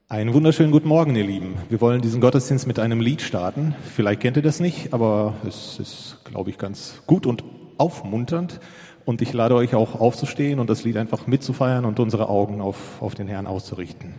Einen wunderschönen guten Morgen, ihr Lieben. Wir wollen diesen Gottesdienst mit einem Lied starten. Vielleicht kennt ihr das nicht, aber es ist, glaube ich, ganz gut und aufmunternd. Und ich lade euch auch aufzustehen und das Lied einfach mitzufeiern und unsere Augen auf den Herrn auszurichten.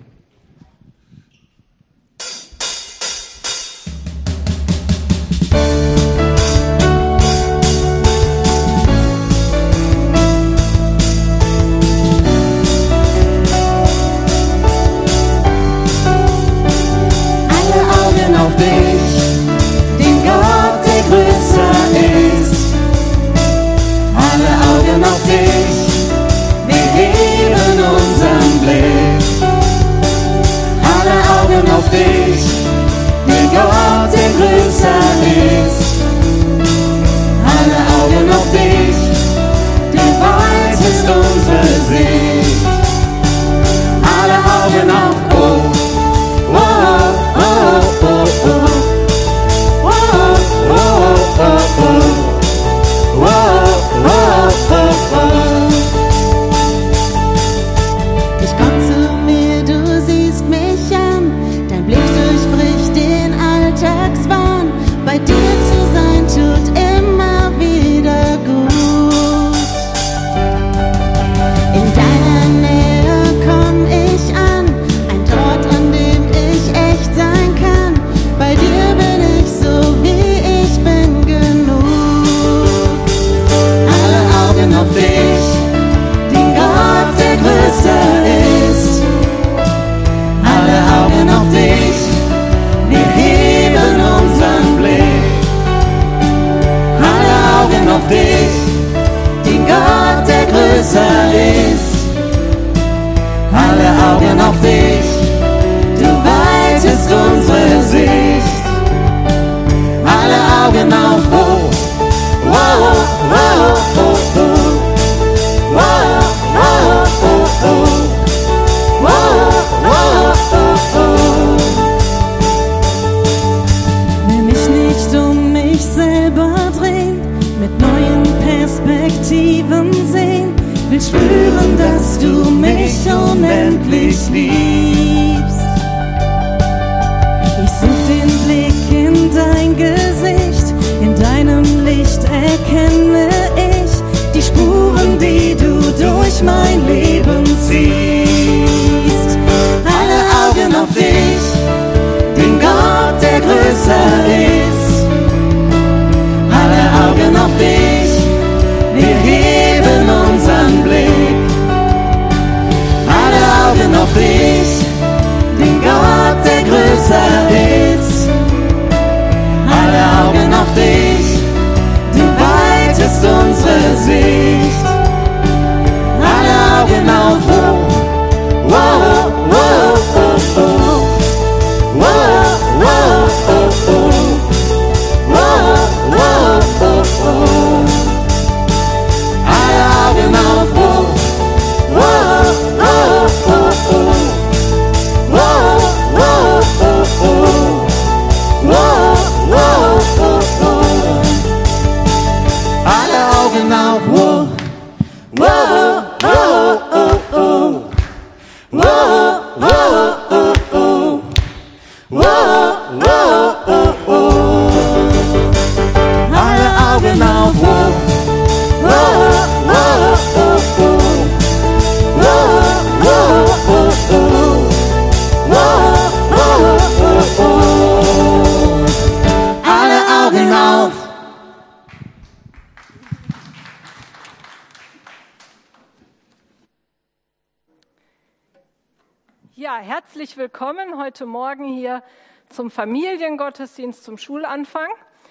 Ja, herzlich willkommen heute Morgen hier zum Familiengottesdienst, zum Schulanfang.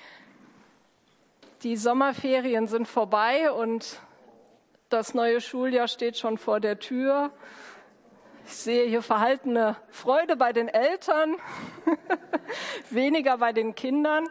Die Sommerferien sind vorbei und das neue Schuljahr steht schon vor der Tür. Ich sehe hier verhaltene Freude bei den Eltern, weniger bei den Kindern.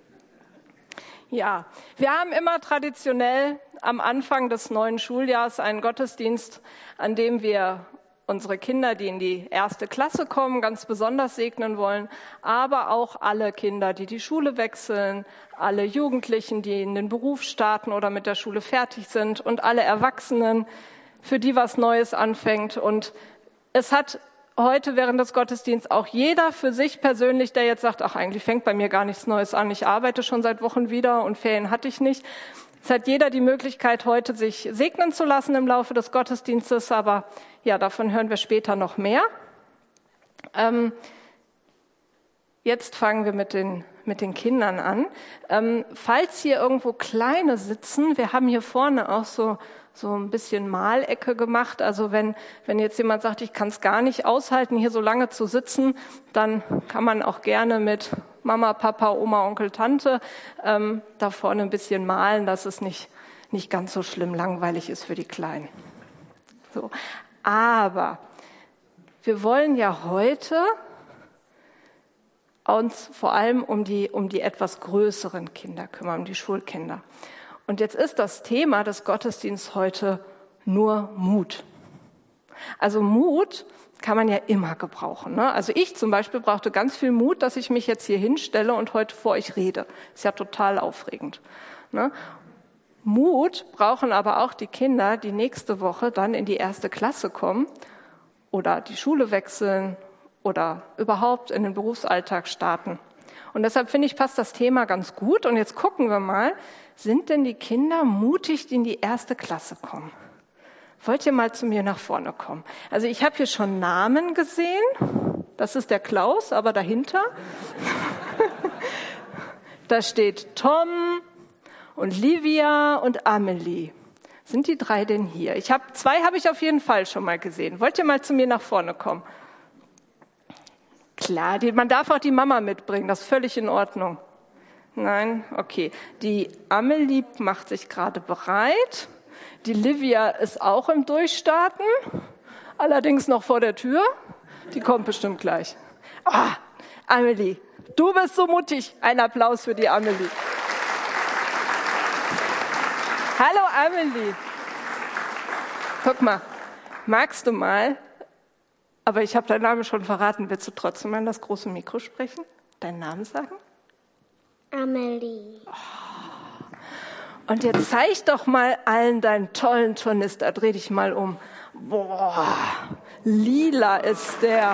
Ja, wir haben immer traditionell am Anfang des neuen Schuljahres einen Gottesdienst, an dem wir unsere Kinder, die in die 1. Klasse kommen, ganz besonders segnen wollen, aber auch alle Kinder, die die Schule wechseln, alle Jugendlichen, die in den Beruf starten oder mit der Schule fertig sind und alle Erwachsenen, für die was Neues anfängt. Und es hat heute während des Gottesdienstes auch jeder für sich persönlich, der jetzt sagt, ach, eigentlich fängt bei mir gar nichts Neues an, ich arbeite schon seit Wochen wieder und Ferien hatte ich nicht. Es hat jeder die Möglichkeit, heute sich segnen zu lassen im Laufe des Gottesdienstes, aber ja, davon hören wir später noch mehr. Jetzt fangen wir mit den Kindern an. Falls hier irgendwo Kleine sitzen, wir haben hier vorne auch so ein bisschen Malecke gemacht. Also wenn jetzt jemand sagt, ich kann es gar nicht aushalten, hier so lange zu sitzen, dann kann man auch gerne mit Mama, Papa, Oma, Onkel, Tante da vorne ein bisschen malen, dass es nicht ganz so schlimm langweilig ist für die Kleinen. So. Aber wir wollen ja heute uns vor allem um die etwas größeren Kinder kümmern, um die Schulkinder. Und jetzt ist das Thema des Gottesdienstes heute nur Mut. Also Mut kann man ja immer gebrauchen, ne? Also ich zum Beispiel brauchte ganz viel Mut, dass ich mich jetzt hier hinstelle und heute vor euch rede. Ist ja total aufregend, ne? Mut brauchen aber auch die Kinder, die nächste Woche dann in die 1. Klasse kommen oder die Schule wechseln oder überhaupt in den Berufsalltag starten. Und deshalb finde ich, passt das Thema ganz gut. Und jetzt gucken wir mal, sind denn die Kinder mutig, die in die 1. Klasse kommen? Wollt ihr mal zu mir nach vorne kommen? Also ich habe hier schon Namen gesehen. Das ist der Klaus, aber dahinter. Da steht Tom und Livia und Amelie. Sind die 3 denn hier? 2 habe ich auf jeden Fall schon mal gesehen. Wollt ihr mal zu mir nach vorne kommen? Klar, man darf auch die Mama mitbringen, das ist völlig in Ordnung. Nein? Okay. Die Amelie macht sich gerade bereit. Die Livia ist auch im Durchstarten, allerdings noch vor der Tür. Die kommt bestimmt gleich. Ah, Amelie, du bist so mutig. Ein Applaus für die Amelie. Hallo Amelie. Guck mal, magst du mal, aber ich habe deinen Namen schon verraten, willst du trotzdem mal in das große Mikro sprechen? Deinen Namen sagen? Amelie. Und jetzt zeig doch mal allen deinen tollen Turnister. Dreh dich mal um. Boah, lila ist der.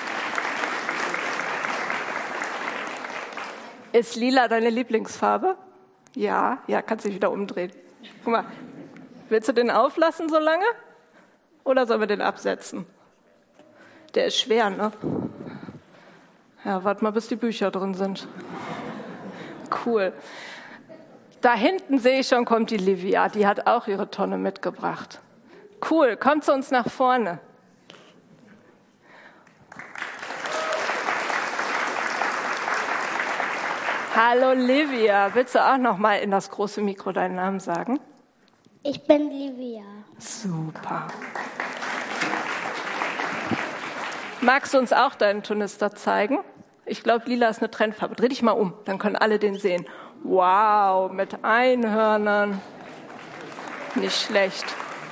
Ist lila deine Lieblingsfarbe? Ja, kannst dich wieder umdrehen. Guck mal, willst du den auflassen so lange? Oder sollen wir den absetzen? Der ist schwer, ne? Ja, warte mal, bis die Bücher drin sind. Cool. Da hinten sehe ich schon, kommt die Livia. Die hat auch ihre Tonne mitgebracht. Cool, kommt zu uns nach vorne. Hallo Livia, willst du auch noch mal in das große Mikro deinen Namen sagen? Ich bin Livia. Super. Magst du uns auch deinen Turnister zeigen? Ich glaube, lila ist eine Trendfarbe. Dreh dich mal um, dann können alle den sehen. Wow, mit Einhörnern. Nicht schlecht.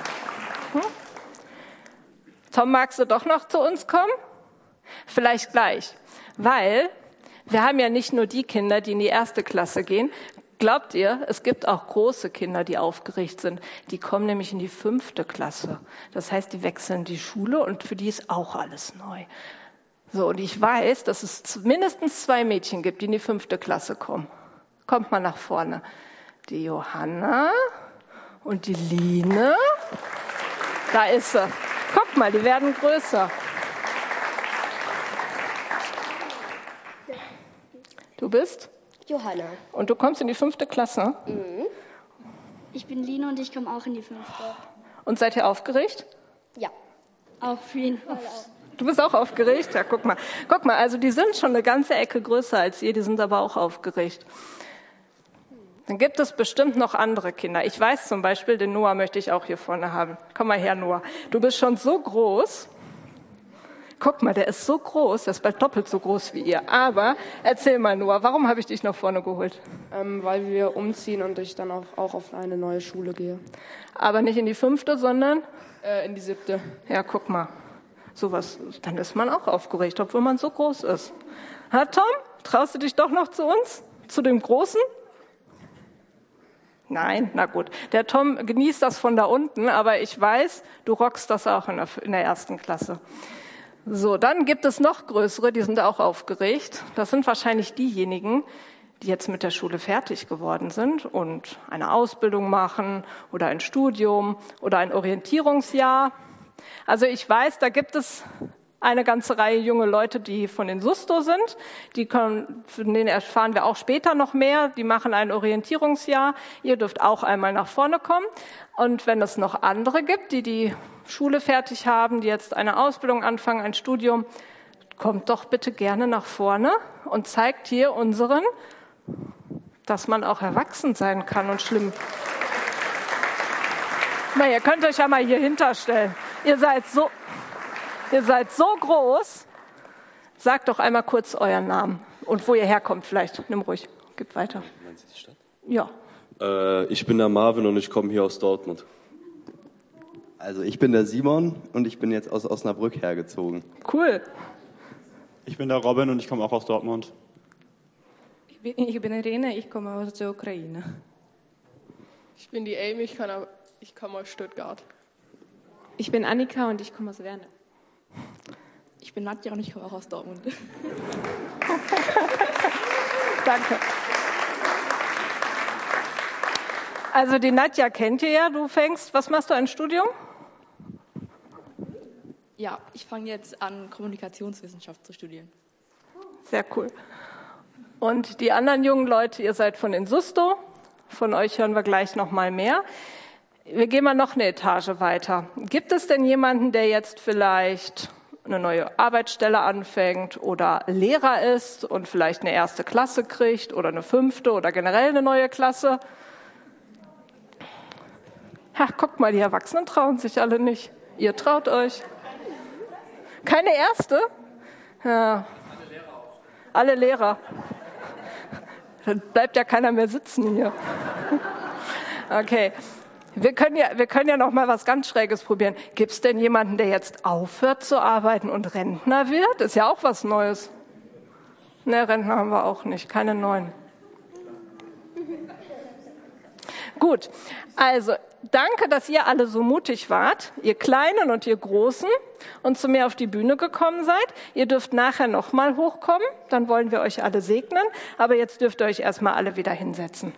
Tom, magst du doch noch zu uns kommen? Vielleicht gleich, weil wir haben ja nicht nur die Kinder, die in die 1. Klasse gehen. Glaubt ihr, es gibt auch große Kinder, die aufgeregt sind. Die kommen nämlich in die 5. Klasse. Das heißt, die wechseln die Schule und für die ist auch alles neu. So, und ich weiß, dass es mindestens 2 Mädchen gibt, die in die 5. Klasse kommen. Kommt mal nach vorne. Die Johanna und die Line. Da ist sie. Guck mal, die werden größer. Du bist? Johanna. Und du kommst in die 5. Klasse? Mhm. Ich bin Lina und ich komme auch in die 5. Und seid ihr aufgeregt? Ja. Auf jeden Fall. Du bist auch aufgeregt? Ja, guck mal. Guck mal, also die sind schon eine ganze Ecke größer als ihr, die sind aber auch aufgeregt. Dann gibt es bestimmt noch andere Kinder. Ich weiß zum Beispiel, den Noah möchte ich auch hier vorne haben. Komm mal her, Noah. Du bist schon so groß. Guck mal, der ist so groß, der ist bald doppelt so groß wie ihr. Aber erzähl mal, Noah, warum habe ich dich nach vorne geholt? Weil wir umziehen und ich dann auch auf eine neue Schule gehe. Aber nicht in die 5., sondern? In die 7. Ja, guck mal. Sowas, dann ist man auch aufgeregt, obwohl man so groß ist. Ha, Tom, traust du dich doch noch zu uns? Zu dem Großen? Nein, na gut. Der Tom genießt das von da unten, aber ich weiß, du rockst das auch in der 1. Klasse. So, dann gibt es noch größere, die sind auch aufgeregt. Das sind wahrscheinlich diejenigen, die jetzt mit der Schule fertig geworden sind und eine Ausbildung machen oder ein Studium oder ein Orientierungsjahr. Also ich weiß, da gibt es eine ganze Reihe junge Leute, die von den Susto sind. Von denen erfahren wir auch später noch mehr. Die machen ein Orientierungsjahr. Ihr dürft auch einmal nach vorne kommen. Und wenn es noch andere gibt, die die Schule fertig haben, die jetzt eine Ausbildung anfangen, ein Studium, kommt doch bitte gerne nach vorne und zeigt hier unseren, dass man auch erwachsen sein kann und schlimm. Na, ihr könnt euch ja mal hier hinterstellen. Ihr seid so groß. Sagt doch einmal kurz euren Namen und wo ihr herkommt vielleicht. Nimm ruhig, gib weiter. Meinst du die Stadt? Ja. Ich bin der Marvin und ich komme hier aus Dortmund. Also ich bin der Simon und ich bin jetzt aus Osnabrück hergezogen. Cool. Ich bin der Robin und ich komme auch aus Dortmund. Ich bin Irene, ich komme aus der Ukraine. Ich bin die Amy, ich komme aus Stuttgart. Ich bin Annika und ich komme aus Werne. Ich bin Nadja und ich komme auch aus Dortmund. Danke. Also die Nadja kennt ihr ja, was machst du, ein Studium? Ja, ich fange jetzt an, Kommunikationswissenschaft zu studieren. Sehr cool. Und die anderen jungen Leute, ihr seid von den Susto. Von euch hören wir gleich noch mal mehr. Wir gehen mal noch eine Etage weiter. Gibt es denn jemanden, der jetzt vielleicht eine neue Arbeitsstelle anfängt oder Lehrer ist und vielleicht eine 1. Klasse kriegt oder eine 5. oder generell eine neue Klasse? Ja, guckt mal, die Erwachsenen trauen sich alle nicht. Ihr traut euch. Keine 1.? Ja. Alle Lehrer. Dann bleibt ja keiner mehr sitzen hier. Okay. Wir können ja noch mal was ganz Schräges probieren. Gibt es denn jemanden, der jetzt aufhört zu arbeiten und Rentner wird? Ist ja auch was Neues. Ne, Rentner haben wir auch nicht, keine neuen. Gut, also danke, dass ihr alle so mutig wart, ihr Kleinen und ihr Großen, und zu mir auf die Bühne gekommen seid. Ihr dürft nachher noch mal hochkommen, dann wollen wir euch alle segnen. Aber jetzt dürft ihr euch erstmal alle wieder hinsetzen.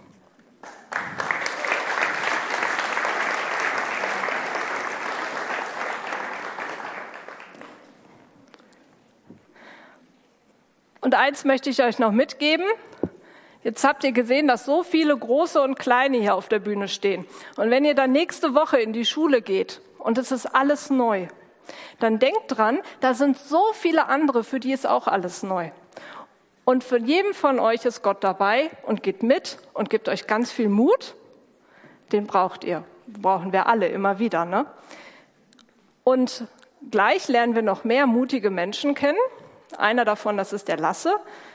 Und eins möchte ich euch noch mitgeben. Jetzt habt ihr gesehen, dass so viele Große und Kleine hier auf der Bühne stehen. Und wenn ihr dann nächste Woche in die Schule geht und es ist alles neu, dann denkt dran, da sind so viele andere, für die ist auch alles neu. Und für jedem von euch ist Gott dabei und geht mit und gibt euch ganz viel Mut. Den braucht ihr. Brauchen wir alle immer wieder, ne? Und gleich lernen wir noch mehr mutige Menschen kennen. Einer davon, das ist der Lasse,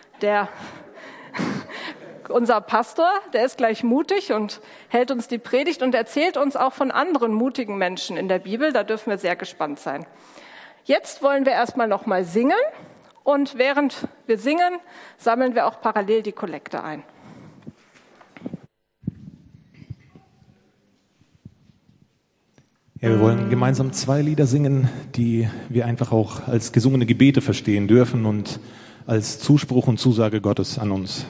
unser Pastor, der ist gleich mutig und hält uns die Predigt und erzählt uns auch von anderen mutigen Menschen in der Bibel. Da dürfen wir sehr gespannt sein. Jetzt wollen wir erstmal noch mal singen und während wir singen, sammeln wir auch parallel die Kollekte ein. Ja, wir wollen gemeinsam 2 Lieder singen, die wir einfach auch als gesungene Gebete verstehen dürfen und als Zuspruch und Zusage Gottes an uns.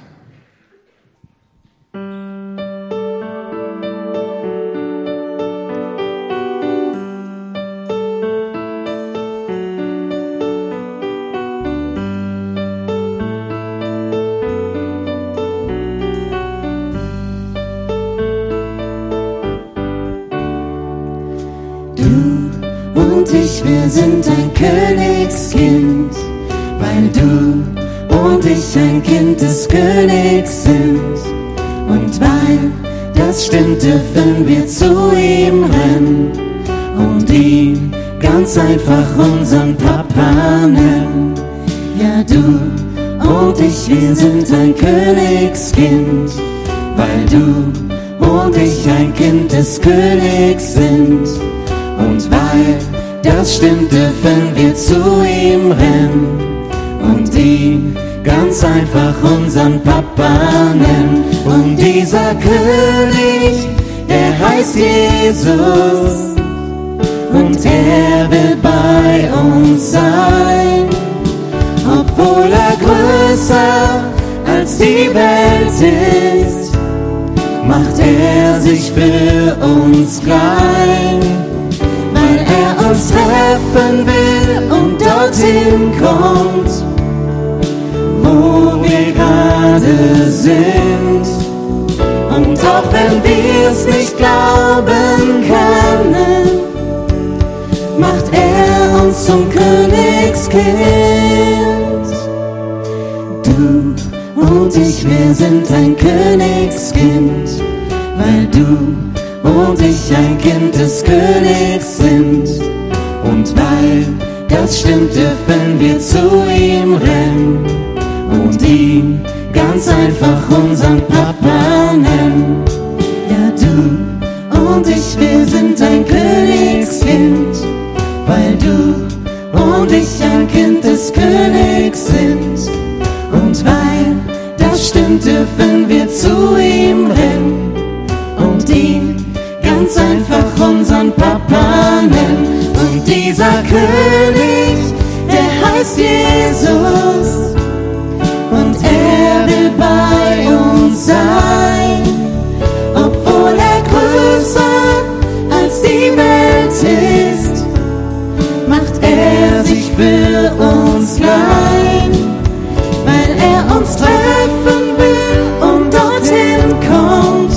Wir sind ein Königskind, weil du und ich ein Kind des Königs sind. Und weil das stimmt, dürfen wir zu ihm rennen und ihn ganz einfach unseren Papa nennen. Ja, du und ich, wir sind ein Königskind, weil du und ich ein Kind des Königs sind. Und weil das stimmt, dürfen wir zu ihm rennen und ihn ganz einfach unseren Papa nennen. Und dieser König, der heißt Jesus, und er will bei uns sein. Obwohl er größer als die Welt ist, macht er sich für uns klein, weil er uns treffen will und dorthin kommt, wo wir gerade sind. Und auch wenn wir es nicht glauben können, macht er uns zum Königskind. Du und ich, wir sind ein Königskind, weil du und ich ein Kind des Königs sind. Und weil das stimmt, dürfen wir zu ihm rennen und ihn ganz einfach unseren Papa nennen. Ja, du und ich, wir sind ein Königskind, weil du und ich ein Kind des Königs sind. Und weil das stimmt, dürfen wir zu ihm rennen und ihn ganz einfach unseren Papa nennen. Und dieser König, der heißt Jesus, und er will bei uns sein. Obwohl er größer als die Welt ist, macht er sich für uns klein, weil er uns treffen will und dorthin kommt,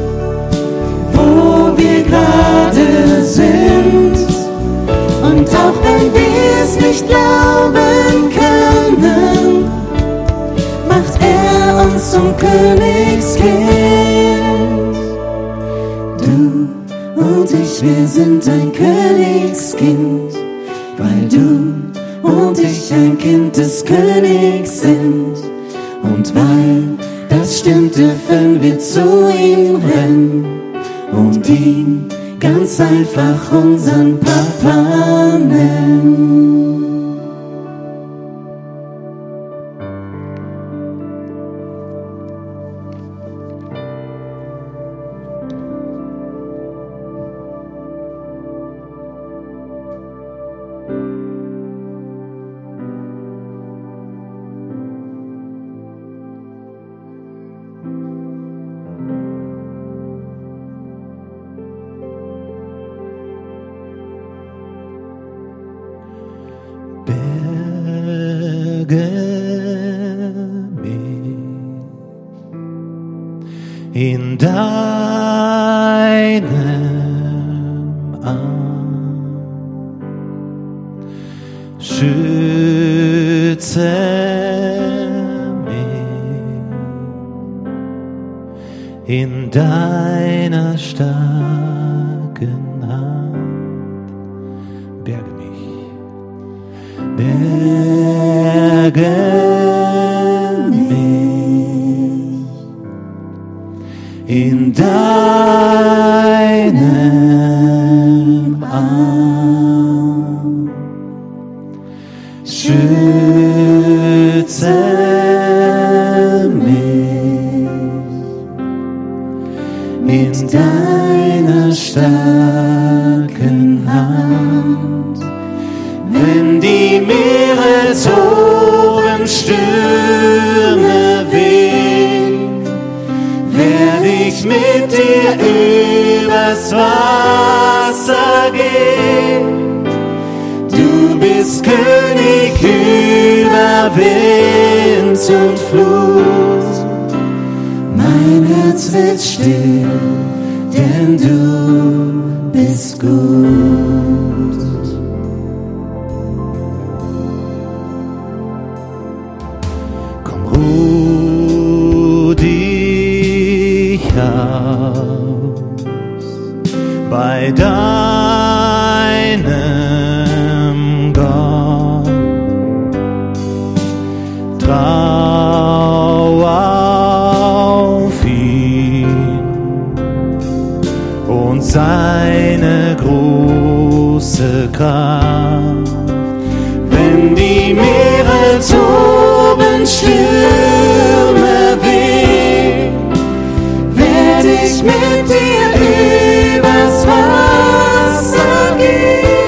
wo wir gerade sind. Und auch wenn wir es nicht glauben können, macht er uns zum Königskind. Du und ich, wir sind ein Königskind, weil du und ich ein Kind des Königs sind. Und weil das stimmt, dürfen wir zu ihm rennen und ihn ganz einfach unseren Papa nennen. In deinem Arm, schütze mich in deiner starken Hand, berge mich, berge in deinem Arm, schütze mich in deiner starken Hand. Wenn die Meere toben, Stürme wehen, werde ich mit dir übers Wasser gehen. Du bist König über Wind und Flut. Mein Herz wird still, denn du bist gut. Komm, ruh dich aus bei deinem Gott. Trau auf ihn und seine große Kraft. Wenn die Meere toben, Stürme wehen, werd ich mit dir übers Wasser gehen.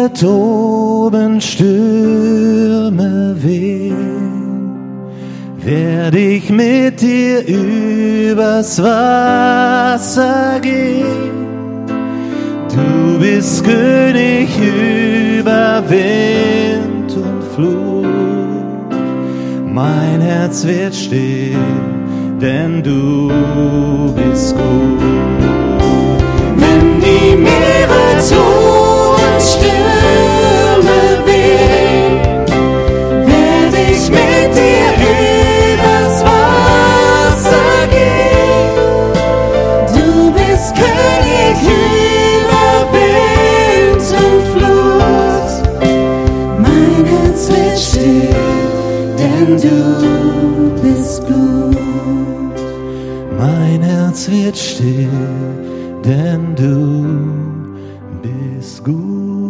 mir toben Stürme wehen, werd ich mit dir übers Wasser gehen. Du bist König über Wind und Flut. Mein Herz wird still, denn du bist gut. Wenn die Meere toben Stürme wehen, werd ich mit dir übers Wasser gehen. Du bist König über Wind und Flut. Mein Herz wird still, denn du bist gut. Mein Herz wird still, denn du bist gut.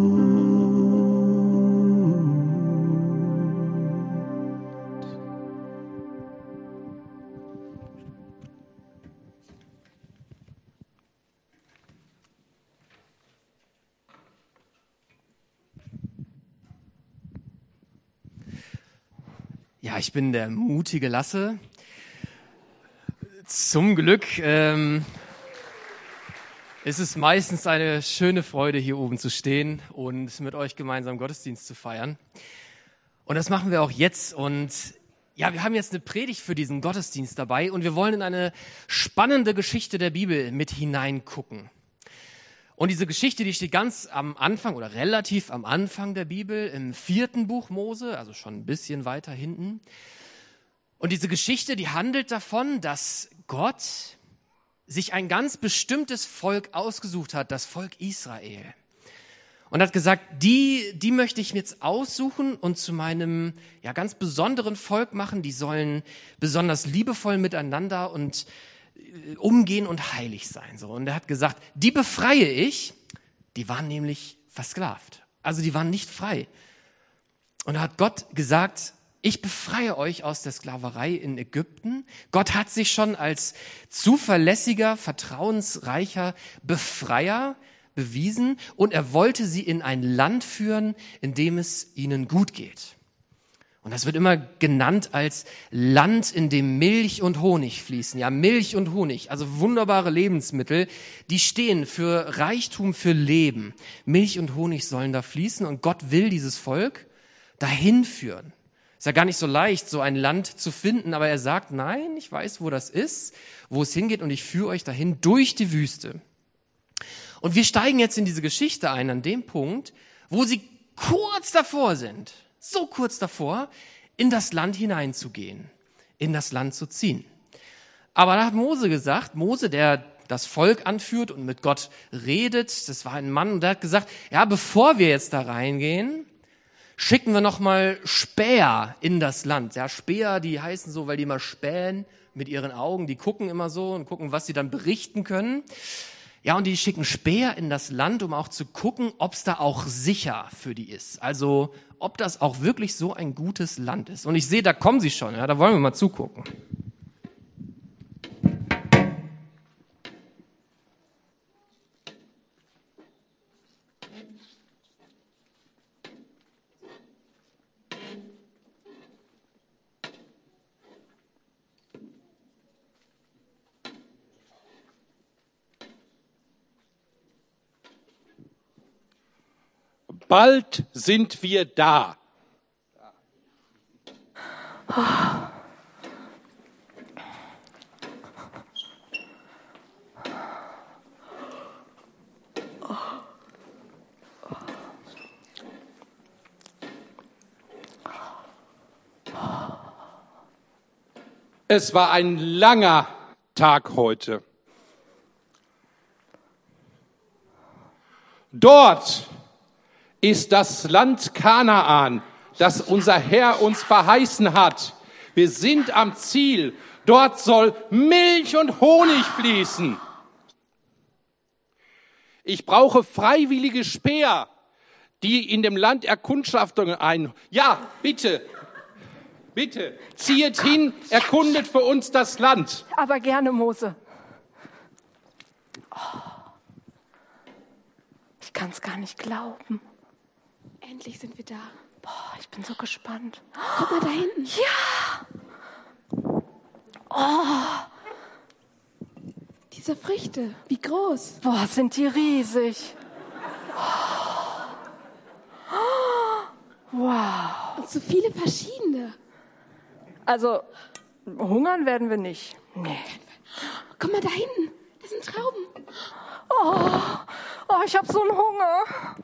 Ja, ich bin der mutige Lasse. Zum Glück ist es meistens eine schöne Freude, hier oben zu stehen und mit euch gemeinsam Gottesdienst zu feiern. Und das machen wir auch jetzt. Und ja, wir haben jetzt eine Predigt für diesen Gottesdienst dabei und wir wollen in eine spannende Geschichte der Bibel mit hineingucken. Und diese Geschichte, die steht ganz am Anfang oder relativ am Anfang der Bibel, im 4. Buch Mose, also schon ein bisschen weiter hinten. Und diese Geschichte, die handelt davon, dass Gott sich ein ganz bestimmtes Volk ausgesucht hat, das Volk Israel. Und hat gesagt, die möchte ich jetzt aussuchen und zu meinem ganz besonderen Volk machen. Die sollen besonders liebevoll miteinander und umgehen und heilig sein. So. Und er hat gesagt, die befreie ich. Die waren nämlich versklavt. Also die waren nicht frei. Und da hat Gott gesagt, ich befreie euch aus der Sklaverei in Ägypten. Gott hat sich schon als zuverlässiger, vertrauensreicher Befreier bewiesen und er wollte sie in ein Land führen, in dem es ihnen gut geht. Und das wird immer genannt als Land, in dem Milch und Honig fließen. Ja, Milch und Honig, also wunderbare Lebensmittel, die stehen für Reichtum, für Leben. Milch und Honig sollen da fließen und Gott will dieses Volk dahin führen. Ist ja gar nicht so leicht, so ein Land zu finden, aber er sagt, nein, ich weiß, wo das ist, wo es hingeht und ich führe euch dahin durch die Wüste. Und wir steigen jetzt in diese Geschichte ein, an dem Punkt, wo sie kurz davor sind, so kurz davor, in das Land hineinzugehen, in das Land zu ziehen. Aber da hat Mose gesagt, Mose, der das Volk anführt und mit Gott redet, das war ein Mann, und der hat gesagt, ja, bevor wir jetzt da reingehen, schicken wir nochmal Späher in das Land. Ja, Späher, die heißen so, weil die immer spähen mit ihren Augen, die gucken immer so und gucken, was sie dann berichten können. Ja, und die schicken Späher in das Land, um auch zu gucken, ob es da auch sicher für die ist. Also, ob das auch wirklich so ein gutes Land ist. Und ich sehe, da kommen sie schon, ja, da wollen wir mal zugucken. Bald sind wir da. Es war ein langer Tag heute. Dort ist das Land Kanaan, das unser Herr uns verheißen hat. Wir sind am Ziel. Dort soll Milch und Honig fließen. Ich brauche freiwillige Späher, die in dem Land Erkundschaftungen ein... Ja, bitte, bitte, ziehet hin, erkundet für uns das Land. Aber gerne, Mose. Ich kann es gar nicht glauben. endlich sind wir da. Boah, ich bin so gespannt. Guck mal da hinten. Ja! Oh, diese Früchte, wie groß. Boah, sind die riesig. Wow. Und so viele verschiedene. Also, hungern werden wir nicht. Nee. Guck mal da hinten, das sind Trauben. Oh, ich habe so einen Hunger.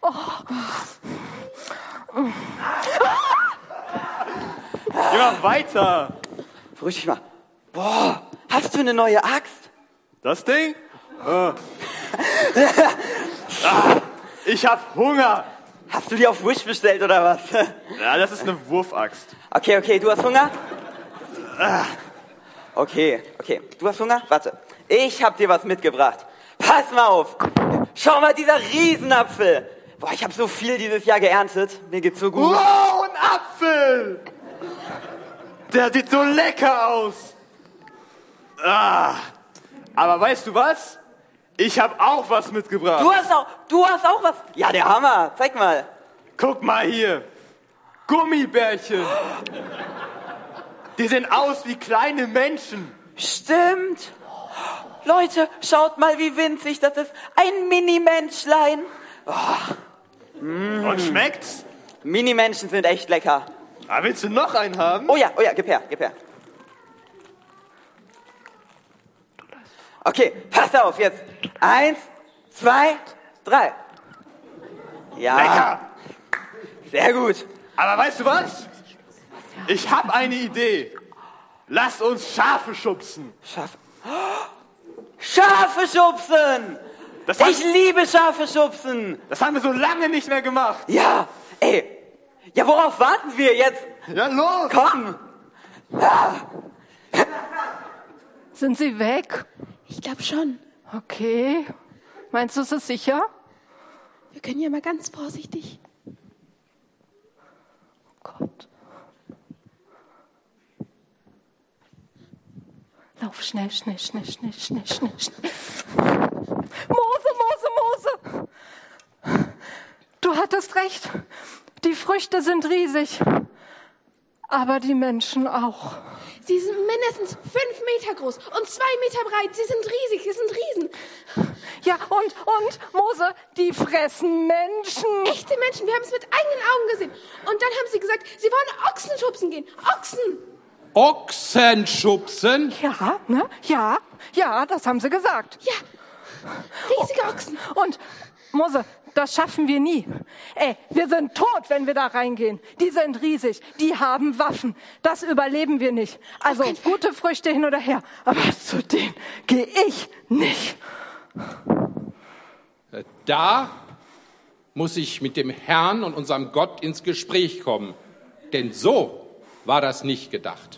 Geh mal weiter. Beruhig dich mal. Boah, hast du eine neue Axt? Das Ding? Ich hab Hunger. Hast du die auf Wish bestellt oder was? Ja, das ist eine Wurfaxt. Okay, du hast Hunger? Okay, du hast Hunger? Warte, ich hab dir was mitgebracht. Pass mal auf. Schau mal, dieser Riesenapfel. Boah, ich habe so viel dieses Jahr geerntet. Mir geht's so gut. Wow, ein Apfel! Der sieht so lecker aus. Aber weißt du was? Ich habe auch was mitgebracht. Du hast auch was? Ja, der Hammer. Zeig mal. Guck mal hier. Gummibärchen. Die sehen aus wie kleine Menschen. Stimmt. Leute, schaut mal, wie winzig das ist. Ein Mini-Menschlein. Und schmeckt's? Mini-Menschen sind echt lecker. Willst du noch einen haben? Oh ja, gib her. Okay, pass auf jetzt. 1, 2, 3. Ja. Lecker. Sehr gut. Aber weißt du was? Ich habe eine Idee. Lass uns Schafe schubsen. Schafe schubsen! Ich liebe Schafe schubsen! Das haben wir so lange nicht mehr gemacht. Ja, ey. Ja, worauf warten wir jetzt? Ja, los! Komm! Sind sie weg? Ich glaube schon. Okay. Meinst du, es ist sicher? Wir können ja mal ganz vorsichtig. Oh Gott. Lauf schnell. Mose! Du hattest recht. Die Früchte sind riesig. Aber die Menschen auch. Sie sind mindestens 5 Meter groß und 2 Meter breit. Sie sind riesig, sie sind Riesen. Ja, und Mose, die fressen Menschen. Echte Menschen, wir haben es mit eigenen Augen gesehen. Und dann haben sie gesagt, sie wollen Ochsen schubsen gehen. Ochsen schubsen? Ja, ne? Ja, das haben sie gesagt. Ja, riesige Ochsen. Und Mose, das schaffen wir nie. Ey, wir sind tot, wenn wir da reingehen. Die sind riesig, die haben Waffen. Das überleben wir nicht. Also gute Früchte hin oder her. Aber zu denen gehe ich nicht. Da muss ich mit dem Herrn und unserem Gott ins Gespräch kommen. Denn so war das nicht gedacht.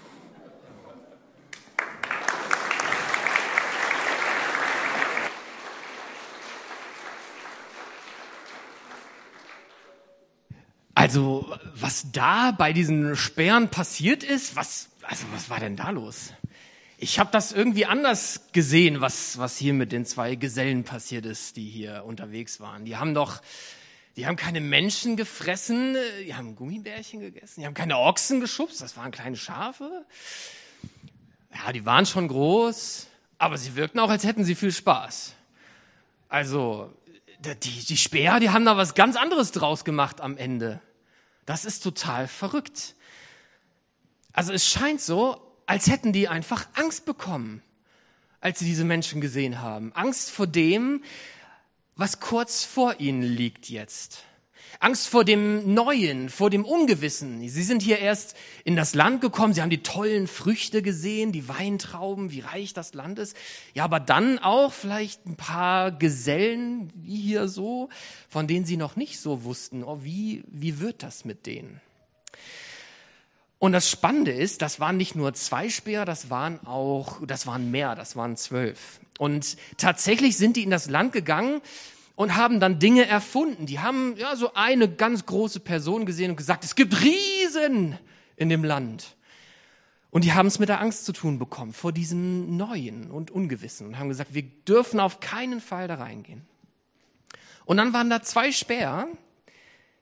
Also, was da bei diesen Sperren passiert ist, was war denn da los? Ich habe das irgendwie anders gesehen, was hier mit den 2 Gesellen passiert ist, die hier unterwegs waren. Die haben keine Menschen gefressen, die haben Gummibärchen gegessen, die haben keine Ochsen geschubst, das waren kleine Schafe. Ja, die waren schon groß, aber sie wirkten auch, als hätten sie viel Spaß. Also, die Späher, die haben da was ganz anderes draus gemacht am Ende. Das ist total verrückt. Also es scheint so, als hätten die einfach Angst bekommen, als sie diese Menschen gesehen haben. Angst vor dem, was kurz vor ihnen liegt jetzt. Angst vor dem Neuen, vor dem Ungewissen. Sie sind hier erst in das Land gekommen, sie haben die tollen Früchte gesehen, die Weintrauben, wie reich das Land ist. Ja, aber dann auch vielleicht ein paar Gesellen, wie hier so, von denen sie noch nicht so wussten, wie wird das mit denen? Und das Spannende ist, das waren nicht nur 2 Späher, das waren mehr, das waren 12. Und tatsächlich sind die in das Land gegangen und haben dann Dinge erfunden. Die haben so eine ganz große Person gesehen und gesagt, es gibt Riesen in dem Land. Und die haben es mit der Angst zu tun bekommen, vor diesem Neuen und Ungewissen. Und haben gesagt, wir dürfen auf keinen Fall da reingehen. Und dann waren da 2 Späher,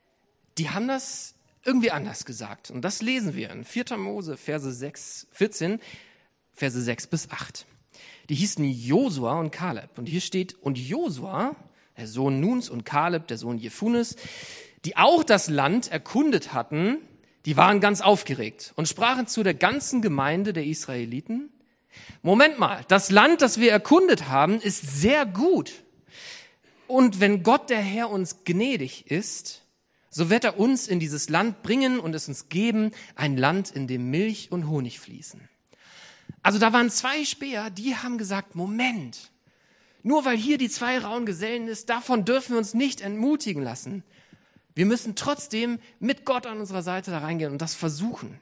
die haben das irgendwie anders gesagt. Und das lesen wir in 4. Mose, Verse 14, Verse 6 bis 8. Die hießen Josua und Kaleb. Und hier steht, und Josua, der Sohn Nuns, und Kaleb, der Sohn Jefunes, die auch das Land erkundet hatten, die waren ganz aufgeregt und sprachen zu der ganzen Gemeinde der Israeliten: Moment mal, das Land, das wir erkundet haben, ist sehr gut. Und wenn Gott der Herr uns gnädig ist, so wird er uns in dieses Land bringen und es uns geben, ein Land, in dem Milch und Honig fließen. Also da waren 2 Späher, die haben gesagt, Moment, nur weil hier die 2 rauen Gesellen ist, davon dürfen wir uns nicht entmutigen lassen. Wir müssen trotzdem mit Gott an unserer Seite da reingehen und das versuchen.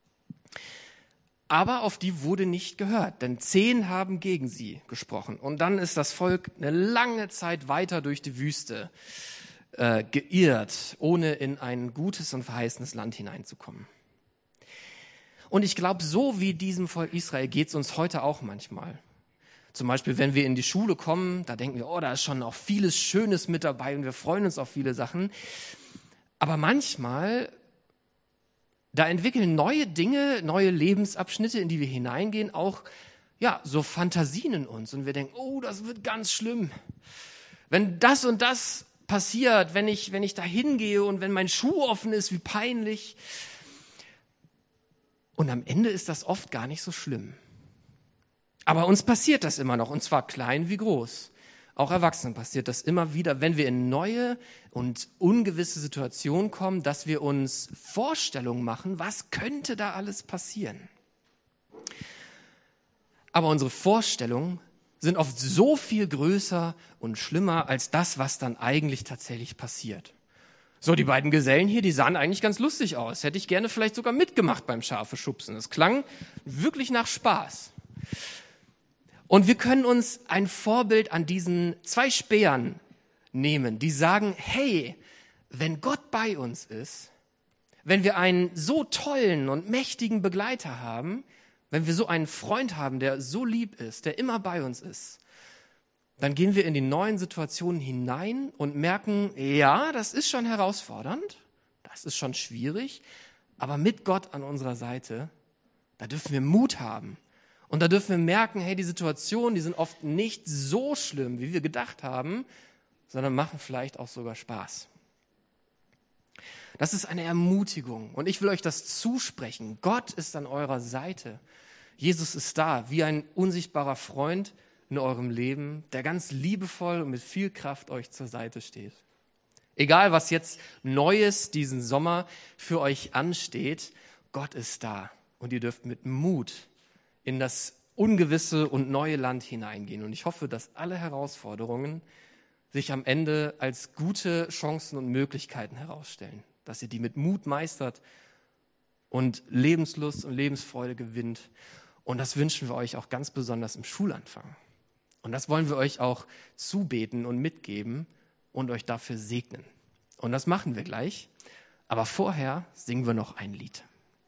Aber auf die wurde nicht gehört, denn 10 haben gegen sie gesprochen. Und dann ist das Volk eine lange Zeit weiter durch die Wüste geirrt, ohne in ein gutes und verheißenes Land hineinzukommen. Und ich glaube, so wie diesem Volk Israel geht es uns heute auch manchmal. Zum Beispiel, wenn wir in die Schule kommen, da denken wir, oh, da ist schon auch vieles Schönes mit dabei und wir freuen uns auf viele Sachen. Aber manchmal, da entwickeln neue Dinge, neue Lebensabschnitte, in die wir hineingehen, auch so Fantasien in uns. Und wir denken, oh, das wird ganz schlimm. Wenn das und das passiert, wenn ich da hingehe und wenn mein Schuh offen ist, wie peinlich. Und am Ende ist das oft gar nicht so schlimm. Aber uns passiert das immer noch, und zwar klein wie groß. Auch Erwachsenen passiert das immer wieder, wenn wir in neue und ungewisse Situationen kommen, dass wir uns Vorstellungen machen, was könnte da alles passieren. Aber unsere Vorstellungen sind oft so viel größer und schlimmer als das, was dann eigentlich tatsächlich passiert. So, die beiden Gesellen hier, die sahen eigentlich ganz lustig aus. Hätte ich gerne vielleicht sogar mitgemacht beim Schafe schubsen. Es klang wirklich nach Spaß. Und wir können uns ein Vorbild an diesen 2 Spähern nehmen, die sagen, hey, wenn Gott bei uns ist, wenn wir einen so tollen und mächtigen Begleiter haben, wenn wir so einen Freund haben, der so lieb ist, der immer bei uns ist, dann gehen wir in die neuen Situationen hinein und merken, ja, das ist schon herausfordernd, das ist schon schwierig, aber mit Gott an unserer Seite, da dürfen wir Mut haben. Und da dürfen wir merken, hey, die Situationen, die sind oft nicht so schlimm, wie wir gedacht haben, sondern machen vielleicht auch sogar Spaß. Das ist eine Ermutigung und ich will euch das zusprechen. Gott ist an eurer Seite. Jesus ist da, wie ein unsichtbarer Freund in eurem Leben, der ganz liebevoll und mit viel Kraft euch zur Seite steht. Egal, was jetzt Neues diesen Sommer für euch ansteht, Gott ist da und ihr dürft mit Mut in das ungewisse und neue Land hineingehen. Und ich hoffe, dass alle Herausforderungen sich am Ende als gute Chancen und Möglichkeiten herausstellen, dass ihr die mit Mut meistert und Lebenslust und Lebensfreude gewinnt. Und das wünschen wir euch auch ganz besonders im Schulanfang. Und das wollen wir euch auch zubeten und mitgeben und euch dafür segnen. Und das machen wir gleich. Aber vorher singen wir noch ein Lied.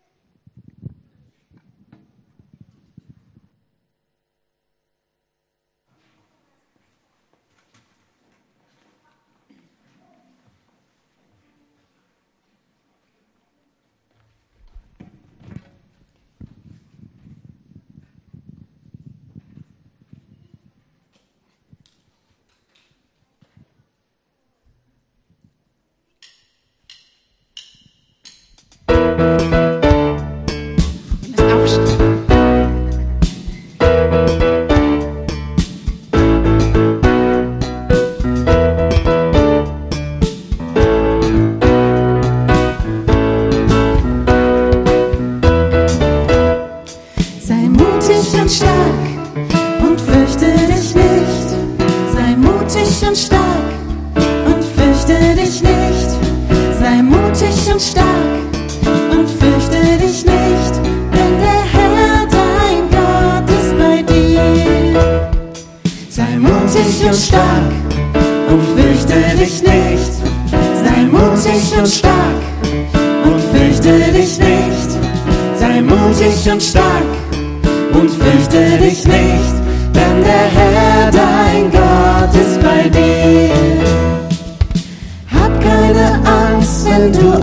Und stark und fürchte dich nicht, denn der Herr, dein Gott, ist bei dir. Hab keine Angst, wenn du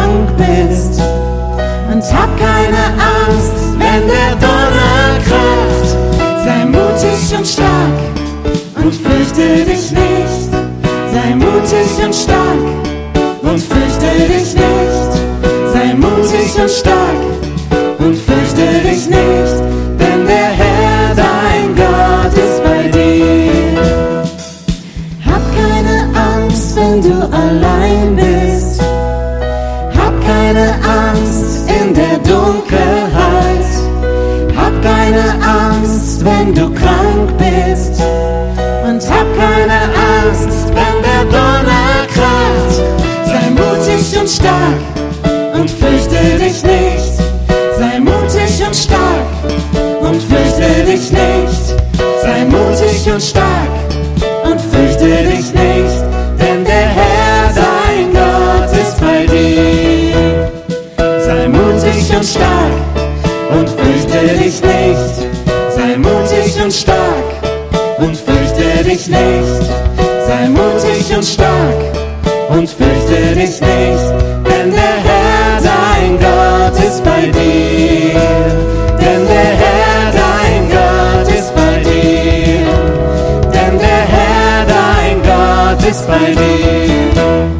krank bist. Und hab keine Angst, wenn der Donner kracht. Sei mutig und stark und fürchte dich nicht. Sei mutig und stark und fürchte dich nicht. Sei mutig und stark und fürchte dich nicht. Denn der Herr, dein Gott, ist bei dir. Hab keine Angst, wenn du allein bist. Hab keine Angst in der Dunkelheit. Hab keine Angst, wenn du krank bist. Und hab keine Angst, wenn der Donner kracht. Sei mutig und stark und fürchte dich nicht. Sei mutig und stark und fürchte dich nicht. Sei mutig und stark und fürchte dich nicht. Denn der Herr, dein Gott, ist bei dir. Sei mutig und stark und fürchte dich nicht. Sei mutig und stark und fürchte dich nicht. Sei mutig und stark und fürchte dich nicht. Denn der Herr, dein Gott, ist bei dir. Denn der Herr, dein Gott, ist bei dir. Denn der Herr, dein Gott, ist bei dir.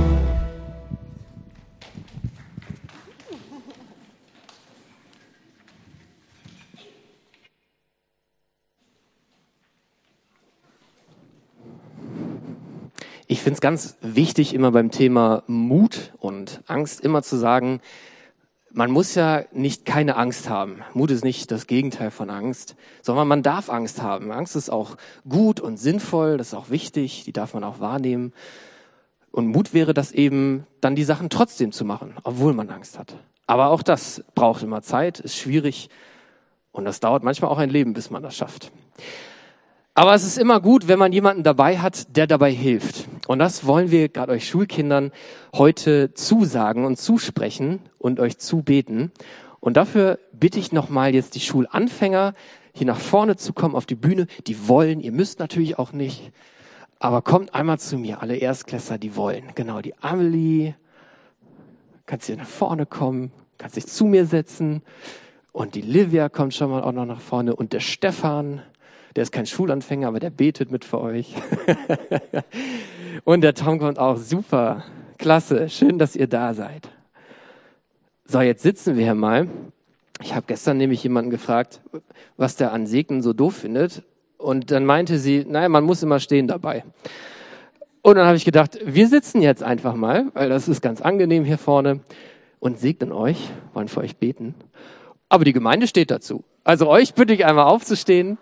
Ich finde es ganz wichtig, immer beim Thema Mut und Angst immer zu sagen, man muss ja nicht keine Angst haben. Mut ist nicht das Gegenteil von Angst, sondern man darf Angst haben. Angst ist auch gut und sinnvoll, das ist auch wichtig, die darf man auch wahrnehmen. Und Mut wäre das eben, dann die Sachen trotzdem zu machen, obwohl man Angst hat. Aber auch das braucht immer Zeit, ist schwierig und das dauert manchmal auch ein Leben, bis man das schafft. Aber es ist immer gut, wenn man jemanden dabei hat, der dabei hilft. Und das wollen wir gerade euch Schulkindern heute zusagen und zusprechen und euch zubeten. Und dafür bitte ich nochmal jetzt die Schulanfänger, hier nach vorne zu kommen auf die Bühne. Die wollen, ihr müsst natürlich auch nicht, aber kommt einmal zu mir, alle Erstklässler, die wollen. Genau, die Amelie, kannst hier nach vorne kommen, kannst dich zu mir setzen. Und die Livia kommt schon mal auch noch nach vorne und der Stefan. Der ist kein Schulanfänger, aber der betet mit für euch. Und der Tom kommt auch. Super, klasse, schön, dass ihr da seid. So, jetzt sitzen wir hier mal. Ich habe gestern nämlich jemanden gefragt, was der an Segnen so doof findet. Und dann meinte sie, naja, man muss immer stehen dabei. Und dann habe ich gedacht, wir sitzen jetzt einfach mal, weil das ist ganz angenehm hier vorne und segnen euch, wollen für euch beten. Aber die Gemeinde steht dazu. Also euch bitte ich einmal aufzustehen.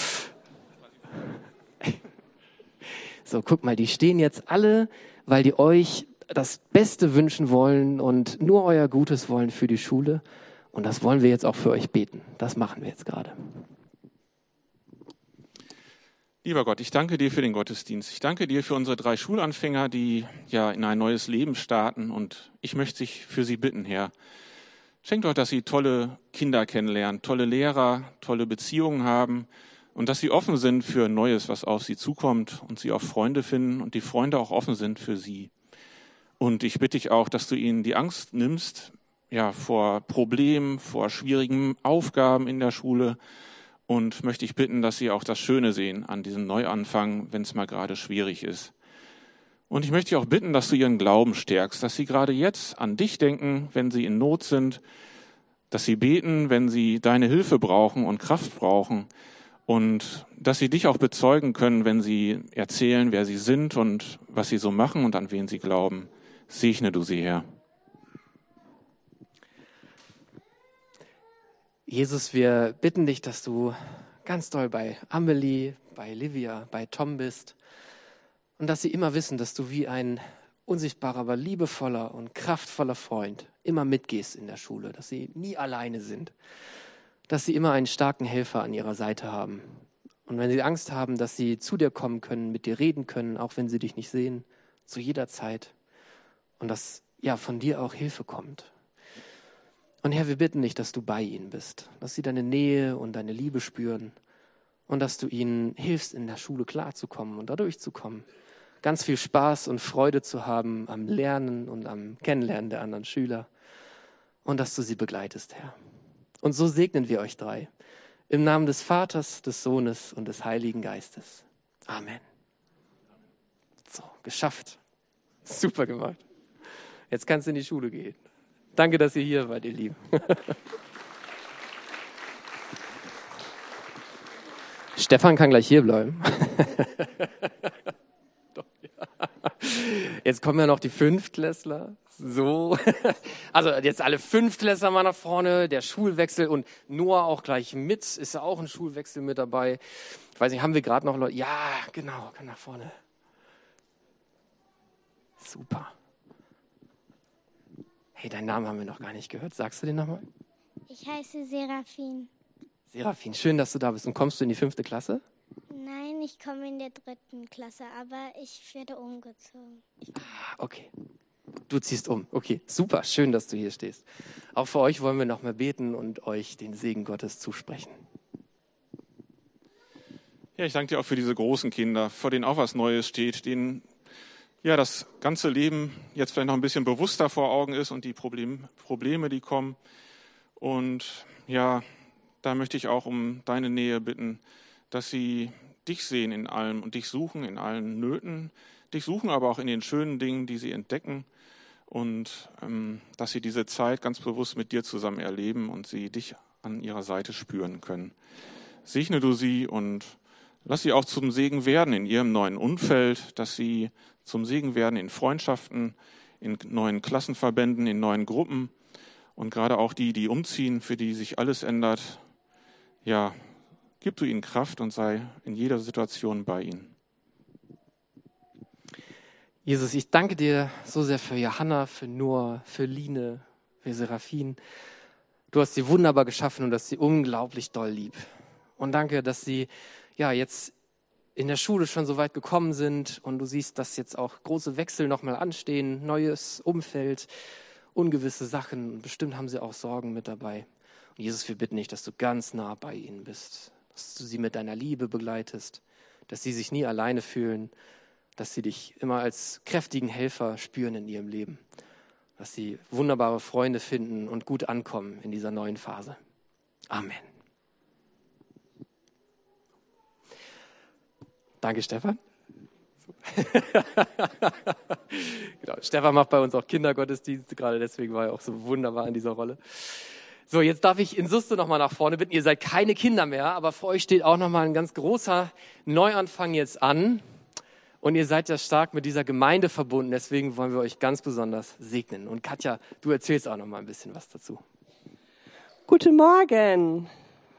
So, guck mal, die stehen jetzt alle, weil die euch das Beste wünschen wollen und nur euer Gutes wollen für die Schule. Und das wollen wir jetzt auch für euch beten. Das machen wir jetzt gerade. Lieber Gott, ich danke dir für den Gottesdienst. Ich danke dir für unsere 3 Schulanfänger, die ja in ein neues Leben starten. Und ich möchte dich für sie bitten, Herr. Schenkt euch, dass sie tolle Kinder kennenlernen, tolle Lehrer, tolle Beziehungen haben und dass sie offen sind für Neues, was auf sie zukommt und sie auch Freunde finden und die Freunde auch offen sind für sie. Und ich bitte dich auch, dass du ihnen die Angst nimmst, ja, vor Problemen, vor schwierigen Aufgaben in der Schule und möchte ich bitten, dass sie auch das Schöne sehen an diesem Neuanfang, wenn es mal gerade schwierig ist. Und ich möchte dich auch bitten, dass du ihren Glauben stärkst, dass sie gerade jetzt an dich denken, wenn sie in Not sind, dass sie beten, wenn sie deine Hilfe brauchen und Kraft brauchen und dass sie dich auch bezeugen können, wenn sie erzählen, wer sie sind und was sie so machen und an wen sie glauben. Segne du sie, Herr. Jesus, wir bitten dich, dass du ganz doll bei Amelie, bei Livia, bei Tom bist und dass sie immer wissen, dass du wie ein unsichtbarer, aber liebevoller und kraftvoller Freund immer mitgehst in der Schule, dass sie nie alleine sind, dass sie immer einen starken Helfer an ihrer Seite haben. Und wenn sie Angst haben, dass sie zu dir kommen können, mit dir reden können, auch wenn sie dich nicht sehen, zu jeder Zeit. Und dass ja von dir auch Hilfe kommt. Und Herr, wir bitten dich, dass du bei ihnen bist, dass sie deine Nähe und deine Liebe spüren und dass du ihnen hilfst, in der Schule klarzukommen und da durchzukommen. ganz viel Spaß und Freude zu haben am Lernen und am Kennenlernen der anderen Schüler und dass du sie begleitest, Herr. Und so segnen wir euch 3. Im Namen des Vaters, des Sohnes und des Heiligen Geistes. Amen. So, geschafft. Super gemacht. Jetzt kannst du in die Schule gehen. Danke, dass ihr hier wart, ihr Lieben. Stefan kann gleich hier bleiben. Doch, ja. Jetzt kommen ja noch die Fünftklässler. So. Also jetzt alle Fünftklässler mal nach vorne, der Schulwechsel und Noah auch gleich mit. Ist ja auch ein Schulwechsel mit dabei. Ich weiß nicht, haben wir gerade noch Leute? Ja, genau, kann nach vorne. Super. Hey, deinen Namen haben wir noch gar nicht gehört. Sagst du den nochmal? Ich heiße Serafin. Serafin, schön, dass du da bist. Und kommst du in die 5. Klasse? Nein, ich komme in der 3. Klasse, aber ich werde umgezogen. Okay. Du ziehst um. Okay, super. Schön, dass du hier stehst. Auch für euch wollen wir noch mal beten und euch den Segen Gottes zusprechen. Ja, ich danke dir auch für diese großen Kinder, vor denen auch was Neues steht, denen ja das ganze Leben jetzt vielleicht noch ein bisschen bewusster vor Augen ist und die Probleme, die kommen. Und ja, da möchte ich auch um deine Nähe bitten, dass sie dich sehen in allem und dich suchen in allen Nöten, dich suchen aber auch in den schönen Dingen, die sie entdecken und dass sie diese Zeit ganz bewusst mit dir zusammen erleben und sie dich an ihrer Seite spüren können. Segne du sie und lass sie auch zum Segen werden in ihrem neuen Umfeld, dass sie zum Segen werden in Freundschaften, in neuen Klassenverbänden, in neuen Gruppen und gerade auch die umziehen, für die sich alles ändert. Ja, gib du ihnen Kraft und sei in jeder Situation bei ihnen. Jesus, ich danke dir so sehr für Johanna, für Noah, für Line, für Serafin. Du hast sie wunderbar geschaffen und hast sie unglaublich doll lieb. Und danke, dass sie ja jetzt in der Schule schon so weit gekommen sind und du siehst, dass jetzt auch große Wechsel nochmal anstehen, neues Umfeld, ungewisse Sachen. Und bestimmt haben sie auch Sorgen mit dabei. Und Jesus, wir bitten dich, dass du ganz nah bei ihnen bist, dass du sie mit deiner Liebe begleitest, dass sie sich nie alleine fühlen, dass sie dich immer als kräftigen Helfer spüren in ihrem Leben, dass sie wunderbare Freunde finden und gut ankommen in dieser neuen Phase. Amen. Danke, Stefan. Genau, Stefan macht bei uns auch Kindergottesdienste, gerade deswegen war er auch so wunderbar in dieser Rolle. So, jetzt darf ich Insuste nochmal nach vorne bitten. Ihr seid keine Kinder mehr, aber für euch steht auch nochmal ein ganz großer Neuanfang jetzt an. Und ihr seid ja stark mit dieser Gemeinde verbunden, deswegen wollen wir euch ganz besonders segnen. Und Katja, du erzählst auch nochmal ein bisschen was dazu. Guten Morgen.